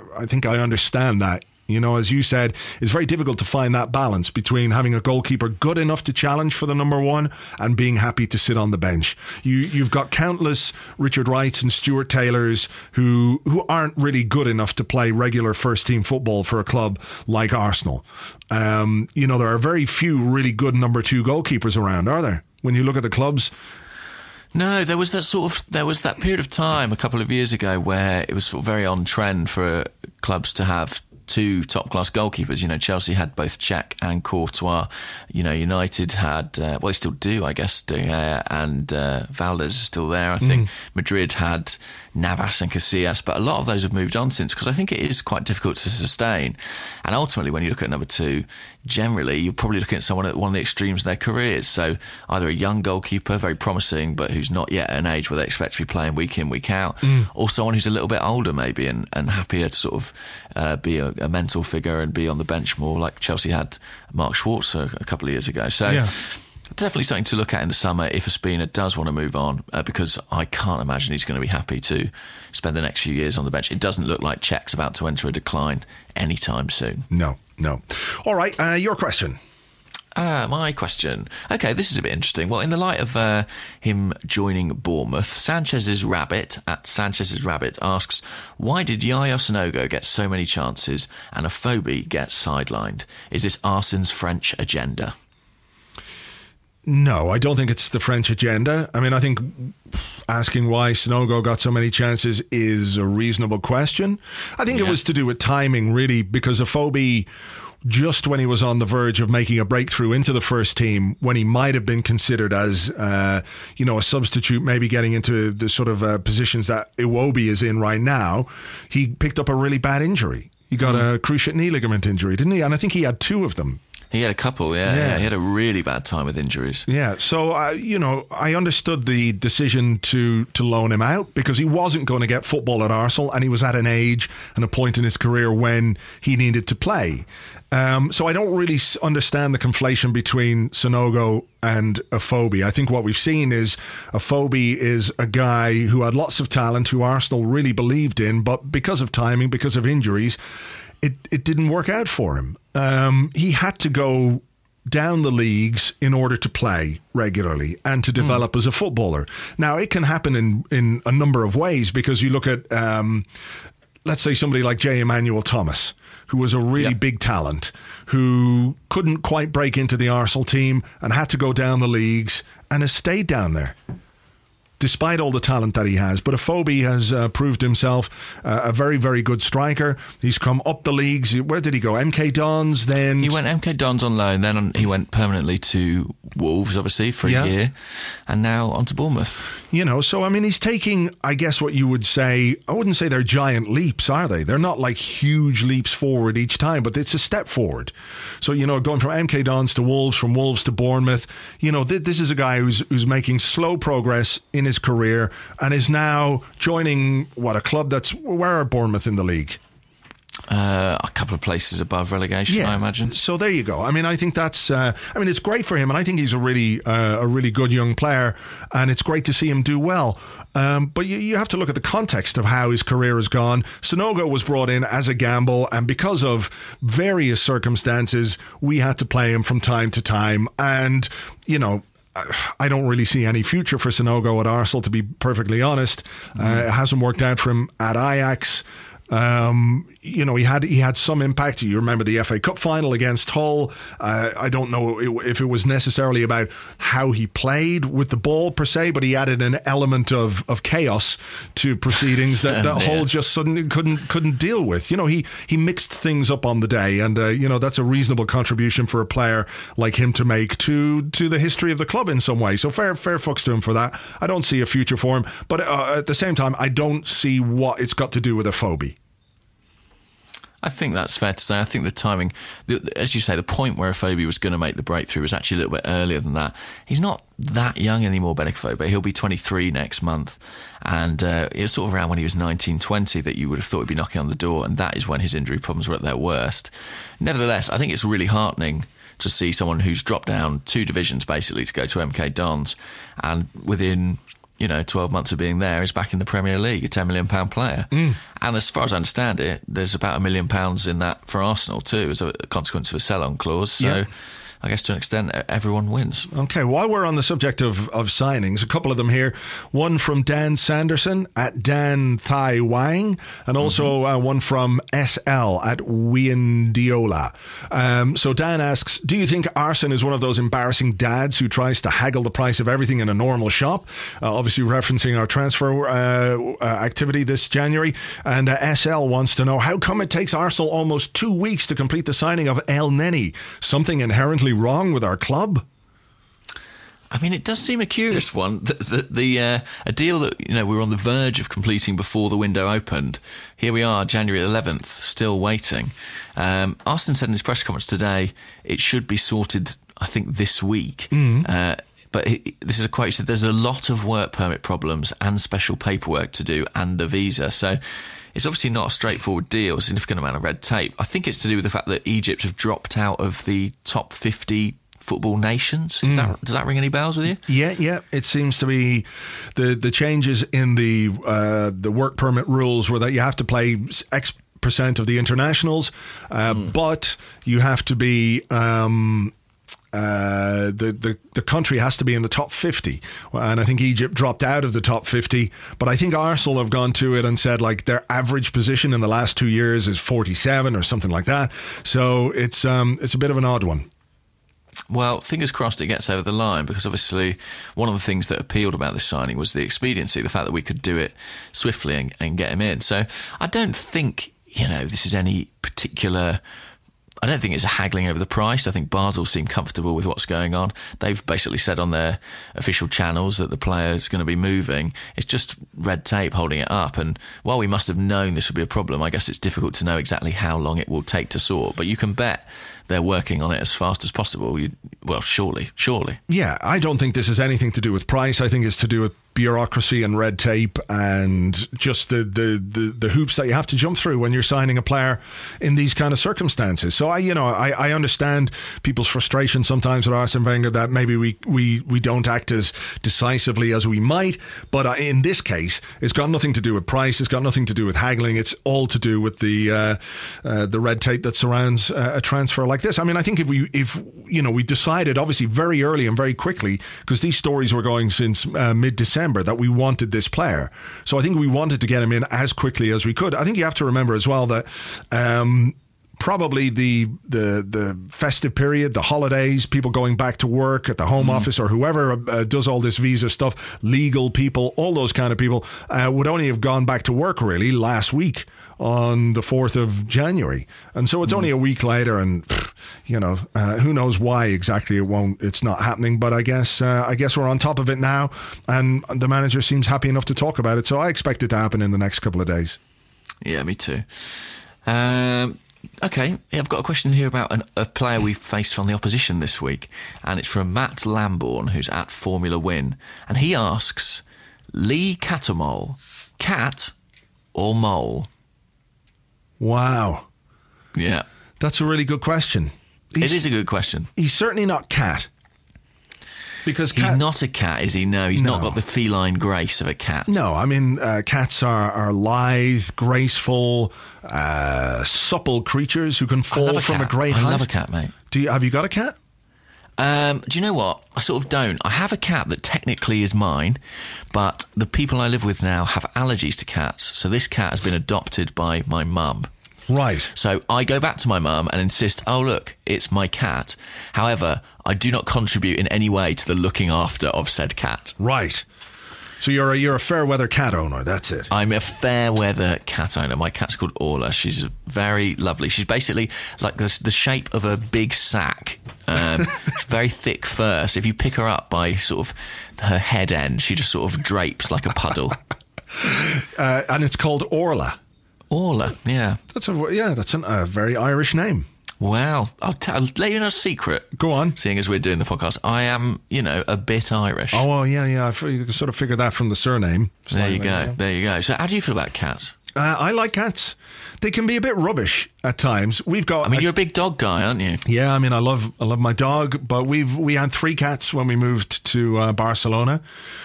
I understand that. You know, as you said, it's very difficult to find that balance between having a goalkeeper good enough to challenge for the number 1 and being happy to sit on the bench. You've got countless Richard Wrights and Stuart Taylors who aren't really good enough to play regular first-team football for a club like Arsenal. You know, there are very few really good number 2 goalkeepers around, are there? When you look at the clubs. No, there was that period of time a couple of years ago where it was sort of very on trend for clubs to have 2 top-class goalkeepers. You know, Chelsea had both Cech and Courtois. You know, United had, well, they still do, I guess, De Gea and Valdez is still there. I think Madrid had Navas and Casillas, but a lot of those have moved on since, because I think it is quite difficult to sustain. And ultimately, when you look at number 2, generally, you're probably looking at someone at one of the extremes of their careers. So either a young goalkeeper, very promising, but who's not yet at an age where they expect to be playing week in, week out, or someone who's a little bit older maybe and happier to sort of be a mental figure and be on the bench more, like Chelsea had Mark Schwarzer a couple of years ago. So definitely something to look at in the summer if Ospina does want to move on, because I can't imagine he's going to be happy to spend the next few years on the bench. It doesn't look like Cech's about to enter a decline anytime soon. No. All right, your question. My question. Okay, this is a bit interesting. Well, in the light of him joining Bournemouth, Sanchez's Rabbit asks, why did Yaya Sanogo get so many chances and Afobe get sidelined? Is this Arsene's French agenda? No, I don't think it's the French agenda. I mean, I think asking why Sanogo got so many chances is a reasonable question. I think it was to do with timing, really, because Afobe, just when he was on the verge of making a breakthrough into the first team, when he might have been considered as, a substitute, maybe getting into the sort of positions that Iwobi is in right now, he picked up a really bad injury. He got a cruciate knee ligament injury, didn't he? And I think he had 2 of them. He had a couple, yeah. He had a really bad time with injuries. Yeah, so, I understood the decision to loan him out because he wasn't going to get football at Arsenal and he was at an age and a point in his career when he needed to play. So I don't really understand the conflation between Sanogo and Afobe. I think what we've seen is Afobe is a guy who had lots of talent, who Arsenal really believed in, but because of timing, because of injuries, it didn't work out for him. He had to go down the leagues in order to play regularly and to develop as a footballer. Now, it can happen in a number of ways because you look at, let's say, somebody like J. Emmanuel Thomas, who was a really big talent, who couldn't quite break into the Arsenal team and had to go down the leagues and has stayed down there, despite all the talent that he has. But Afobe has proved himself a very, very good striker. He's come up the leagues. Where did he go? MK Dons, then... He went MK Dons on loan, then he went permanently to Wolves, obviously, for a year, and now on to Bournemouth. So, I mean, he's taking, I guess what you would say, I wouldn't say they're giant leaps, are they? They're not like huge leaps forward each time, but it's a step forward. So, going from MK Dons to Wolves, from Wolves to Bournemouth, this is a guy who's making slow progress in his career and is now joining a club that's, where are Bournemouth in the league? A couple of places above relegation, I imagine. So there you go. I mean, I think that's it's great for him, and I think he's a really good young player, and it's great to see him do well. But you have to look at the context of how his career has gone. Sanogo was brought in as a gamble, and because of various circumstances, we had to play him from time to time, and I don't really see any future for Sanogo at Arsenal, to be perfectly honest. It hasn't worked out for him at Ajax. He had some impact. You remember the FA Cup final against Hull. I don't know if it was necessarily about how he played with the ball per se, but he added an element of chaos to proceedings that Hull just suddenly couldn't deal with. He mixed things up on the day, and that's a reasonable contribution for a player like him to make to the history of the club in some way. So fair fucks to him for that. I don't see a future for him, but at the same time, I don't see what it's got to do with Afobe. I think that's fair to say. I think the timing, as you say, the point where Afobe was going to make the breakthrough was actually a little bit earlier than that. He's not that young anymore, Benik Afobe. He'll be 23 next month. And it was sort of around when he was 19, 20 that you would have thought he'd be knocking on the door. And that is when his injury problems were at their worst. Nevertheless, I think it's really heartening to see someone who's dropped down 2 divisions basically to go to MK Dons, and within 12 months of being there, is back in the Premier League, a £10 million player. And as far as I understand it, there's about £1 million in that for Arsenal too, as a consequence of a sell-on clause. So I guess to an extent, everyone wins. Okay, while we're on the subject of signings, a couple of them here. One from Dan Sanderson at Dan Thai Wang, and also one from SL at Wiendiola. So Dan asks, do you think Arsene is one of those embarrassing dads who tries to haggle the price of everything in a normal shop? Obviously referencing our transfer activity this January. And SL wants to know, how come it takes Arsenal almost 2 weeks to complete the signing of El Neni? Something inherently wrong with our club? I mean, it does seem a curious one. A deal that we were on the verge of completing before the window opened. Here we are, January 11th, still waiting. Arsene said in his press conference today it should be sorted, I think, this week. But this is a quote. He said there's a lot of work permit problems and special paperwork to do and the visa. So it's obviously not a straightforward deal, a significant amount of red tape. I think it's to do with the fact that Egypt have dropped out of the top 50 football nations. Does that ring any bells with you? Yeah. It seems to be the changes in the work permit rules were that you have to play X% of the internationals, but you have to be the country has to be in the top 50, and I think Egypt dropped out of the top 50. But I think Arsenal have gone to it and said like their average position in the last 2 years is 47 or something like that. So it's a bit of an odd one. Well, fingers crossed it gets over the line, because obviously one of the things that appealed about this signing was the expediency, the fact that we could do it swiftly and get him in. So I don't think, this is any particular... I don't think it's a haggling over the price. I think Basel seem comfortable with what's going on. They've basically said on their official channels that the player is going to be moving. It's just red tape holding it up. And while we must have known this would be a problem, I guess it's difficult to know exactly how long it will take to sort. But you can bet they're working on it as fast as possible. Well, surely. Yeah, I don't think this has anything to do with price. I think it's to do with bureaucracy and red tape and just the hoops that you have to jump through when you're signing a player in these kind of circumstances. So I understand people's frustration sometimes with Arsene Wenger that maybe we don't act as decisively as we might, but in this case it's got nothing to do with price, it's got nothing to do with haggling, it's all to do with the red tape that surrounds a transfer like this. I mean, I think if we decided obviously very early and very quickly, because these stories were going since mid-December, that we wanted this player. So I think we wanted to get him in as quickly as we could. I think you have to remember as well that probably the festive period, the holidays, people going back to work at the Home Office or whoever does all this visa stuff, legal people, all those kind of people would only have gone back to work really last week on the 4th of January. And so it's only a week later, and who knows why exactly it's not happening, but I guess we're on top of it now, and the manager seems happy enough to talk about it, so I expect it to happen in the next couple of days. Yeah, me too. Okay, I've got a question here about a player we've faced from the opposition this week, and it's from Matt Lambourne, who's at Formula Win, and he asks, Lee Cattermole, cat or mole? Wow. Yeah. That's a really good question. It is a good question. He's certainly not cat. Because he's not a cat, is he? No, he's not got the feline grace of a cat. No, I mean, cats are lithe, graceful, supple creatures who can fall from a great height. I love a cat, mate. Have you got a cat? Do you know what? I sort of don't. I have a cat that technically is mine, but the people I live with now have allergies to cats, so this cat has been adopted by my mum. Right. So I go back to my mum and insist, oh, look, it's my cat. However, I do not contribute in any way to the looking after of said cat. Right. So you're a fair weather cat owner, that's it. I'm a fair weather cat owner. My cat's called Orla. She's very lovely. She's basically like the shape of a big sack. Very thick fur. So if you pick her up by sort of her head end, she just sort of drapes like a puddle. And it's called Orla. Orla, yeah. That's a very Irish name. Well, I'll let you know a secret. Go on. Seeing as we're doing the podcast, I am, a bit Irish. Oh, well, yeah. You can sort of figure that from the surname. There you go. So how do you feel about cats? I like cats. They can be a bit rubbish at times. You're a big dog guy, aren't you? Yeah, I mean, I love my dog, but we had 3 cats when we moved to Barcelona.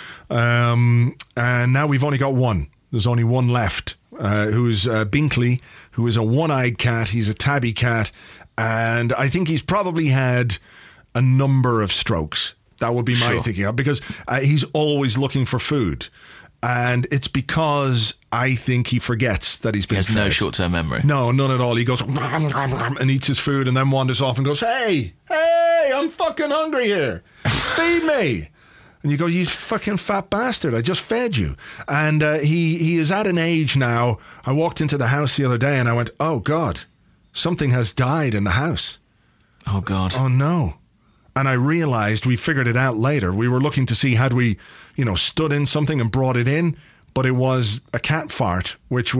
And now we've only got 1. There's only 1 left, who's Binkley, who is a one-eyed cat. He's a tabby cat. And I think he's probably had a number of strokes. That would be my thinking of, because he's always looking for food. And it's because I think he forgets that he's been fed. He has no short-term memory. No, none at all. He goes and eats his food and then wanders off and goes, hey, I'm fucking hungry here. Feed me. And you go, you fucking fat bastard, I just fed you. And he is at an age now. I walked into the house the other day and I went, oh, God, something has died in the house. Oh, God. Oh, no. And I realized, we figured it out later. We were looking to see, had we, stood in something and brought it in, but it was a cat fart, which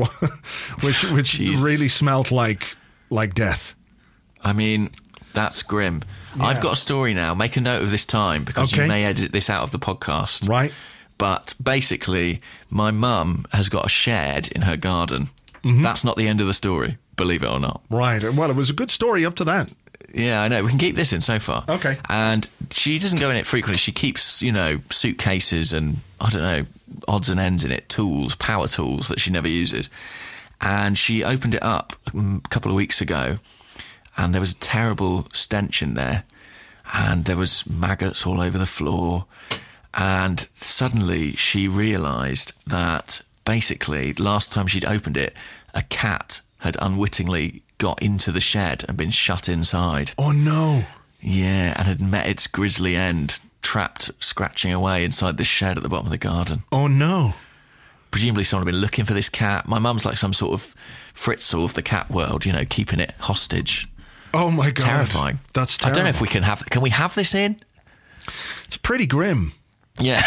really smelt like like death. I mean, that's grim. Yeah. I've got a story now. Make a note of this time, because you may edit this out of the podcast. Right. But basically, my mum has got a shed in her garden. Mm-hmm. That's not the end of the story, believe it or not. Right. Well, it was a good story up to that. Yeah, I know. We can keep this in so far. Okay. And she doesn't go in it frequently. She keeps, suitcases and, I don't know, odds and ends in it, tools, power tools that she never uses. And she opened it up a couple of weeks ago, and there was a terrible stench in there. and there was maggots all over the floor. And suddenly she realised that basically last time she'd opened it, a cat had unwittingly got into the shed and been shut inside. Oh, no. Yeah, and had met its grisly end, trapped, scratching away inside the shed at the bottom of the garden. Oh, no. Presumably someone had been looking for this cat. My mum's like some sort of Fritzl of the cat world, keeping it hostage. Oh, my God. Terrifying. That's terrible. I don't know if we can we have this in? It's pretty grim. Yeah.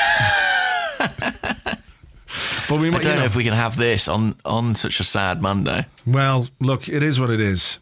But we might, I don't know if we can have this on such a sad Monday. Well, look, it is what it is.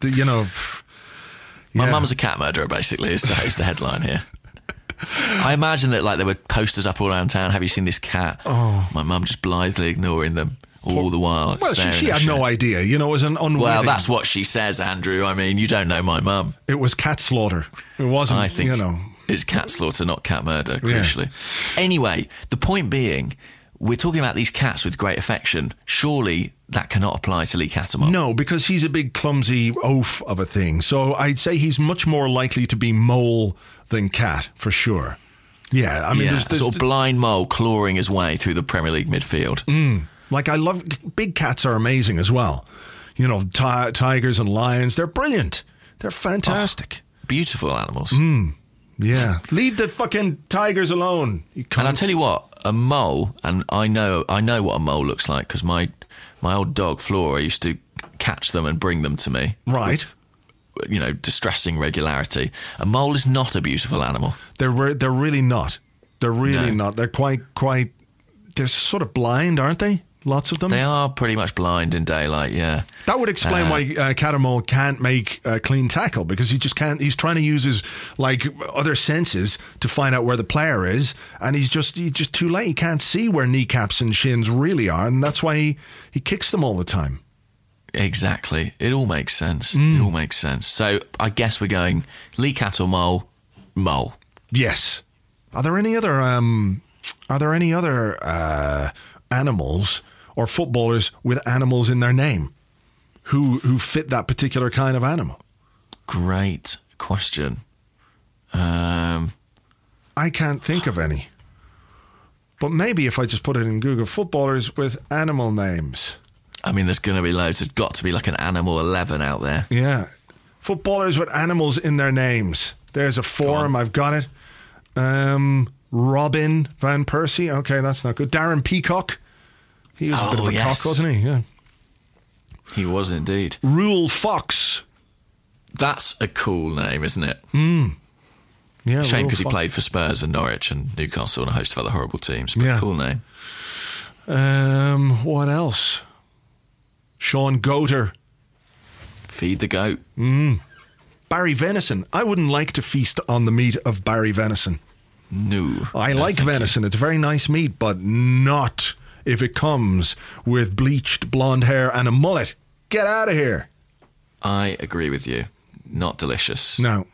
My mum's a cat murderer, basically, is the headline here. I imagine that there were posters up all around town. Have you seen this cat? Oh. My mum just blithely ignoring them all the while. Well, she had no idea. It was an unwitting. Well, that's what she says, Andrew. I mean, you don't know my mum. It was cat slaughter. It wasn't, I think it's cat slaughter, not cat murder, crucially. Yeah. Anyway, the point being, we're talking about these cats with great affection. Surely that cannot apply to Lee Cattermole. No, because he's a big, clumsy oaf of a thing. So I'd say he's much more likely to be mole than cat, for sure. Yeah, I mean, there's sort of blind mole clawing his way through the Premier League midfield. I love... Big cats are amazing as well. Tigers and lions, they're brilliant. They're fantastic. Beautiful animals. Yeah. Leave the fucking tigers alone. And I'll tell you what, a mole, and I know what a mole looks like because my old dog Flora used to catch them and bring them to me. Right. With, distressing regularity. A mole is not a beautiful animal. They're really not. They're really not. They're quite. They're sort of blind, aren't they? Lots of them. They are pretty much blind in daylight. Yeah. That would explain why Cattermole can't make a clean tackle, because he just can't. He's trying to use his other senses to find out where the player is, and he's just too late. He can't see where kneecaps and shins really are, and that's why he kicks them all the time. Exactly. It all makes sense. It all makes sense. So I guess we're going Lee Cattermole, mole. Yes. Are there any other animals or footballers with animals in their name who fit that particular kind of animal? Great question. I can't think of any. But maybe if I just put it in Google, footballers with animal names. I mean, there's going to be loads. There's got to be like an Animal 11 out there. Yeah. Footballers with animals in their names. There's a forum. I've got it. Robin Van Persie. Okay, that's not good. Darren Peacock. He was a bit of a cock, wasn't he? Yeah. He was indeed. Rule Fox. That's a cool name, isn't it? Yeah. Shame because he played for Spurs and Norwich and Newcastle and a host of other horrible teams. But cool name. What else? Sean Goater. Feed the goat. Barry Venison. I wouldn't like to feast on the meat of Barry Venison. No. I like venison. It's very nice meat, but not if it comes with bleached blonde hair and a mullet. Get out of here. I agree with you. Not delicious. No.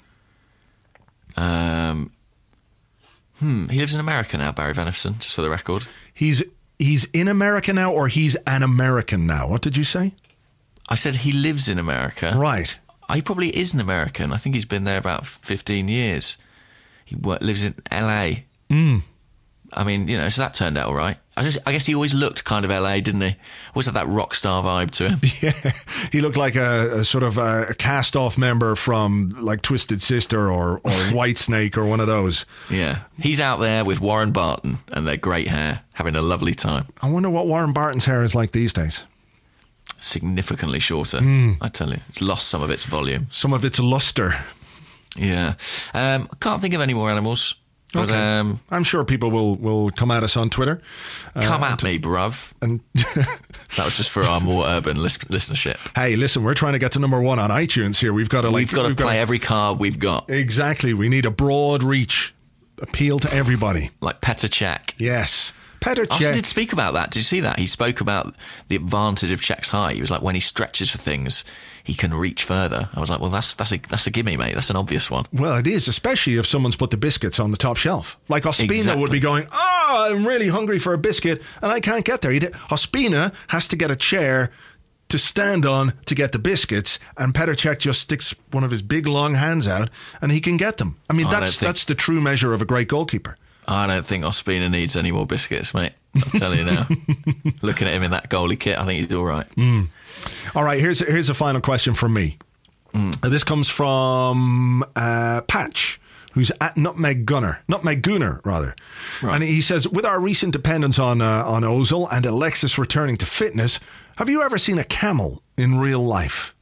He lives in America now, Barry Venison, just for the record. He's in America now, or he's an American now? What did you say? I said he lives in America. Right. He probably is an American. I think he's been there about 15 years. He lives in LA. I mean, so that turned out all right. I guess he always looked kind of LA, didn't he? Always had that rock star vibe to him. Yeah, he looked like a sort of a cast-off member from like Twisted Sister or Whitesnake or one of those. Yeah, he's out there with Warren Barton and their great hair, having a lovely time. I wonder what Warren Barton's hair is like these days. Significantly shorter, I tell you. It's lost some of its volume. Some of its luster. Yeah. I can't think of any more animals. But, okay. I'm sure people will come at us on Twitter. Come at me, bruv. And that was just for our more urban listenership. Hey, listen, we're trying to get to number 1 on iTunes here. We've got to play every card we've got. Exactly. We need a broad reach. Appeal to everybody. Like Petr Cech. Yes. Petr Cech. Austin did speak about that. Did you see that? He spoke about the advantage of Cech's height. He was like, when he stretches for things, he can reach further. I was like, well, that's a gimme, mate. That's an obvious one. Well, it is, especially if someone's put the biscuits on the top shelf. Like Ospina would be going, I'm really hungry for a biscuit, and I can't get there. Ospina has to get a chair to stand on to get the biscuits, and Petr Cech just sticks one of his big long hands out and he can get them. I mean, that's the true measure of a great goalkeeper. I don't think Ospina needs any more biscuits, mate. I'll tell you now. Looking at him in that goalie kit, I think he's all right. All right, here's a final question from me. This comes from Patch, who's at Nutmeg Gunner, rather. Right. And he says, with our recent dependence on Ozil and Alexis returning to fitness, have you ever seen a camel in real life?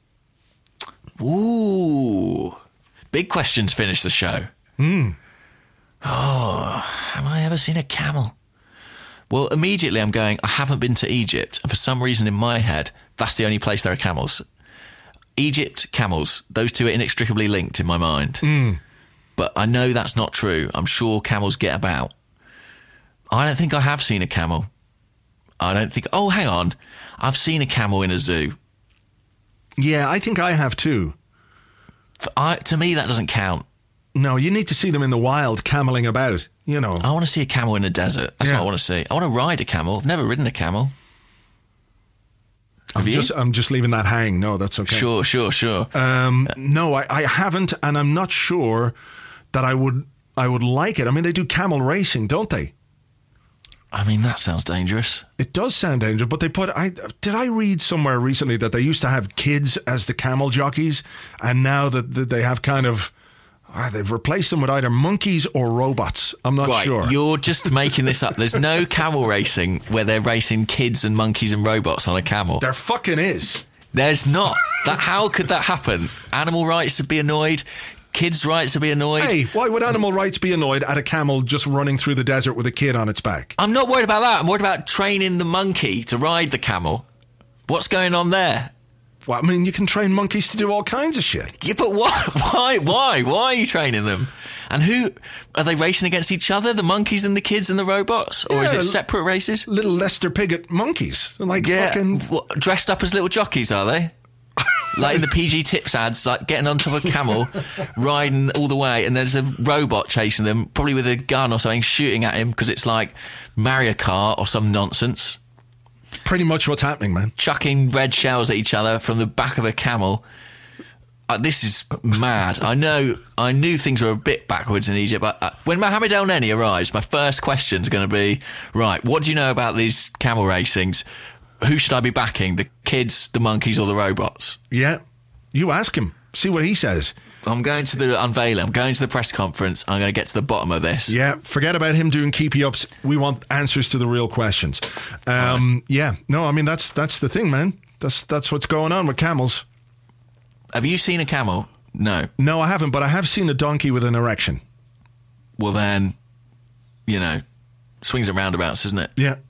Ooh. Big questions finish the show. Oh, have I ever seen a camel? Well, immediately I'm going, I haven't been to Egypt. And for some reason in my head, that's the only place there are camels. Egypt, camels, those two are inextricably linked in my mind. But I know that's not true. I'm sure camels get about. I don't think I have seen a camel. Oh, hang on. I've seen a camel in a zoo. Yeah, I think I have too. To me, that doesn't count. No, you need to see them in the wild, camelling about, you know. I want to see a camel in a desert. That's what I want to see. I want to ride a camel. I've never ridden a camel. Have you? I'm just leaving that hang. No, that's okay. Sure. No, I haven't, and I'm not sure that I would like it. I mean, they do camel racing, don't they? I mean, that sounds dangerous. It does sound dangerous, but did I read somewhere recently that they used to have kids as the camel jockeys, and now that they have kind of... they've replaced them with either monkeys or robots. I'm not sure. You're just making this up. There's no camel racing where they're racing kids and monkeys and robots on a camel. There fucking is. There's not. How could that happen? Animal rights would be annoyed. Kids' rights would be annoyed. Hey, why would animal rights be annoyed at a camel just running through the desert with a kid on its back? I'm not worried about that. I'm worried about training the monkey to ride the camel. What's going on there? Well, I mean, you can train monkeys to do all kinds of shit. Yeah, but why? Why are you training them? And who are they racing against each other? The monkeys and the kids and the robots, or is it separate races? Little Lester Piggott monkeys, fucking dressed up as little jockeys, are they? Like in the PG Tips ads, like getting on top of a camel, riding all the way, and there's a robot chasing them, probably with a gun or something, shooting at him because it's like Mario Kart or some nonsense. Pretty much what's happening, man. Chucking red shells at each other from the back of a camel. This is mad. I knew things were a bit backwards in Egypt, but when Mohamed El Neni arrives, my first question is going to be, right, what do you know about these camel racings? Who should I be backing? The kids, the monkeys, or the robots? Yeah, you ask him. See what he says. I'm going to the unveiling. I'm going to the press conference. I'm going to get to the bottom of this. Yeah, forget about him doing keepy-ups. We want answers to the real questions. Yeah, no, I mean, that's the thing, man. That's what's going on with camels. Have you seen a camel? No. No, I haven't, but I have seen a donkey with an erection. Well, then, swings and roundabouts, isn't it? Yeah,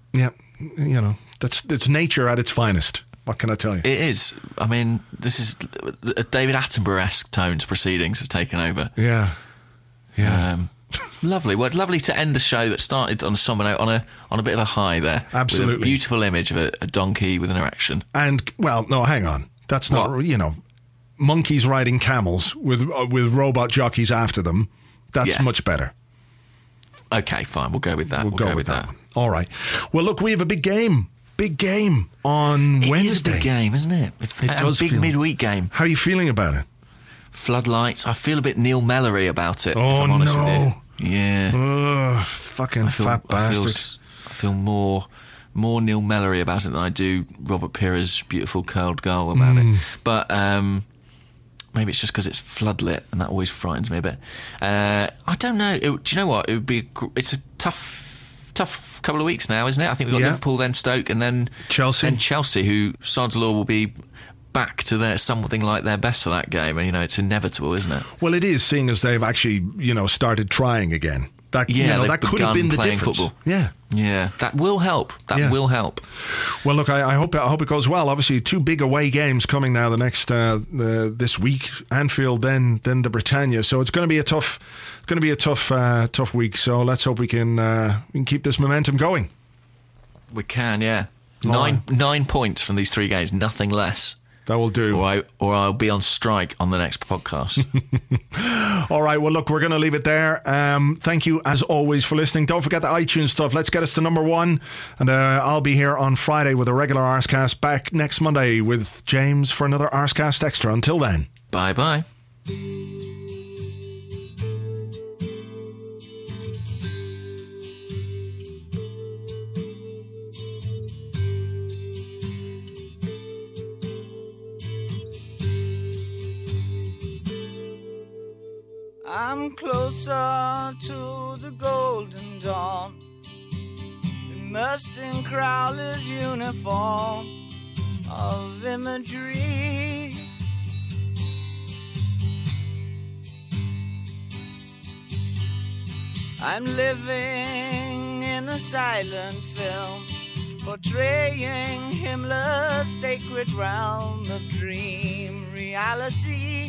it's nature at its finest. What can I tell you? It is. I mean, this is a David Attenborough-esque tone to proceedings has taken over. Yeah. Lovely. Well, lovely to end a show that started on a somber note, on a bit of a high there. Absolutely. With a beautiful image of a donkey with an erection. And, well, no, hang on. That's not, monkeys riding camels with robot jockeys after them. That's much better. Okay, fine. We'll go with that. We'll go with that one. All right. Well, look, we have a big game. Big game on Wednesday. It is a big game, isn't it? It does big midweek game. How are you feeling about it? Floodlights. I feel a bit Neil Mellery about it, if I'm honest with you. Yeah. Ugh, fucking fat bastard. I feel more Neil Mellery about it than I do Robert Pira's beautiful curled girl about it. But maybe it's just because it's floodlit, and that always frightens me a bit. I don't know. Do you know what? It's a tough couple of weeks now, isn't it? I think we've got Liverpool, then Stoke, and then Chelsea, who Sod's Law will be back to something like their best for that game, and it's inevitable, isn't it? Well, it is, seeing as they've actually started trying again. That could have been the difference. Football. Yeah, that will help. Will help. Well, look, I hope it goes well. Obviously, 2 big away games coming now. The next this week, Anfield, then the Britannia. So it's going to be a tough. It's going to be a tough week. So let's hope we can keep this momentum going. We can, yeah. 9 points from these 3 games, nothing less. That will do. Or I'll be on strike on the next podcast. All right, well, look, we're going to leave it there. Thank you, as always, for listening. Don't forget the iTunes stuff. Let's get us to number 1. And I'll be here on Friday with a regular Arscast. Back next Monday with James for another Arscast Extra. Until then. Bye-bye. I'm closer to the golden dawn, immersed in Crowler's uniform of imagery. I'm living in a silent film, portraying Himmler's sacred realm of dream reality.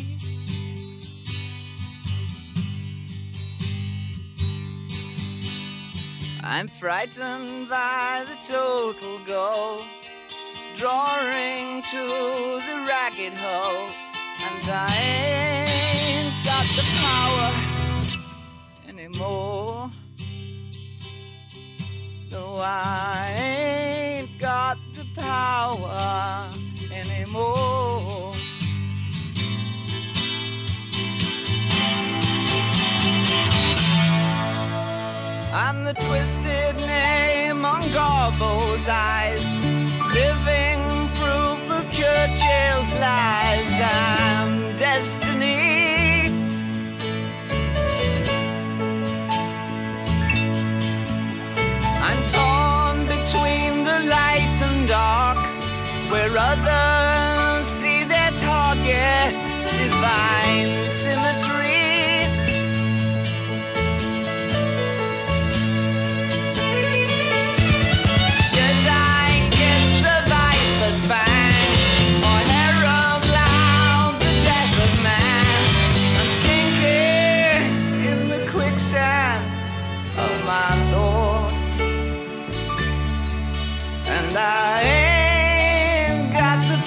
I'm frightened by the total goal, drawing to the ragged hole, and I ain't got the power anymore. No, I ain't got the power anymore. I'm the twisted name on Garbo's eyes, living proof of Churchill's lies. I'm destiny. I'm torn between the light and dark, where others see their target, divine symmetry. I ain't got the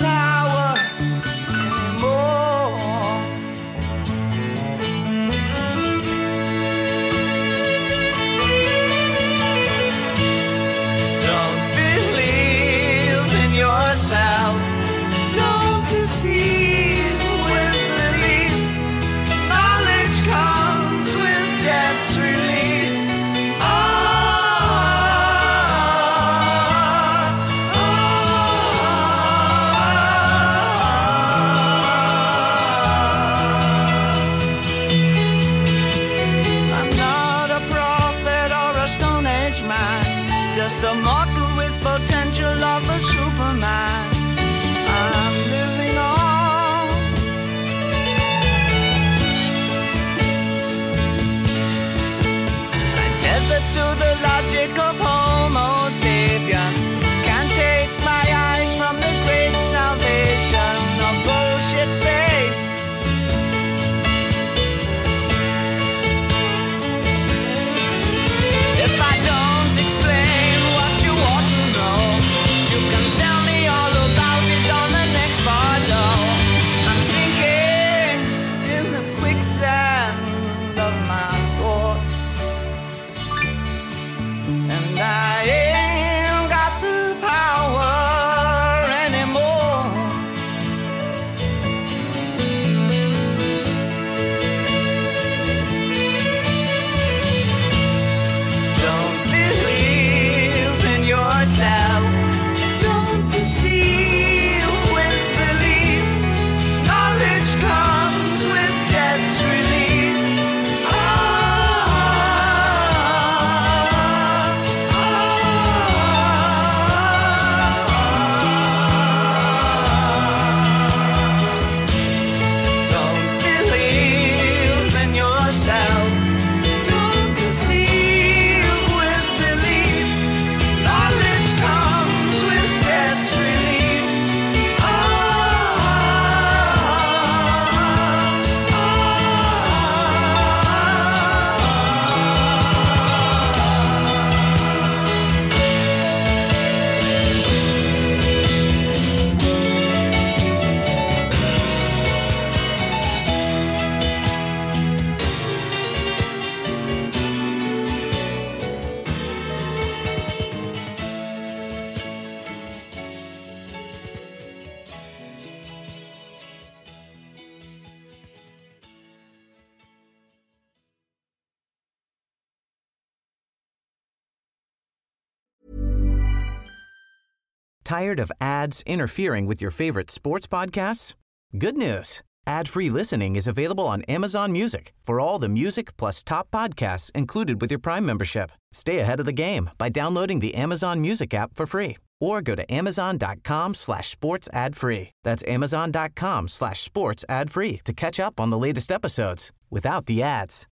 Tired of ads interfering with your favorite sports podcasts? Good news. Ad-free listening is available on Amazon Music for all the music plus top podcasts included with your Prime membership. Stay ahead of the game by downloading the Amazon Music app for free or go to amazon.com/sports ad free. That's amazon.com/sports ad free to catch up on the latest episodes without the ads.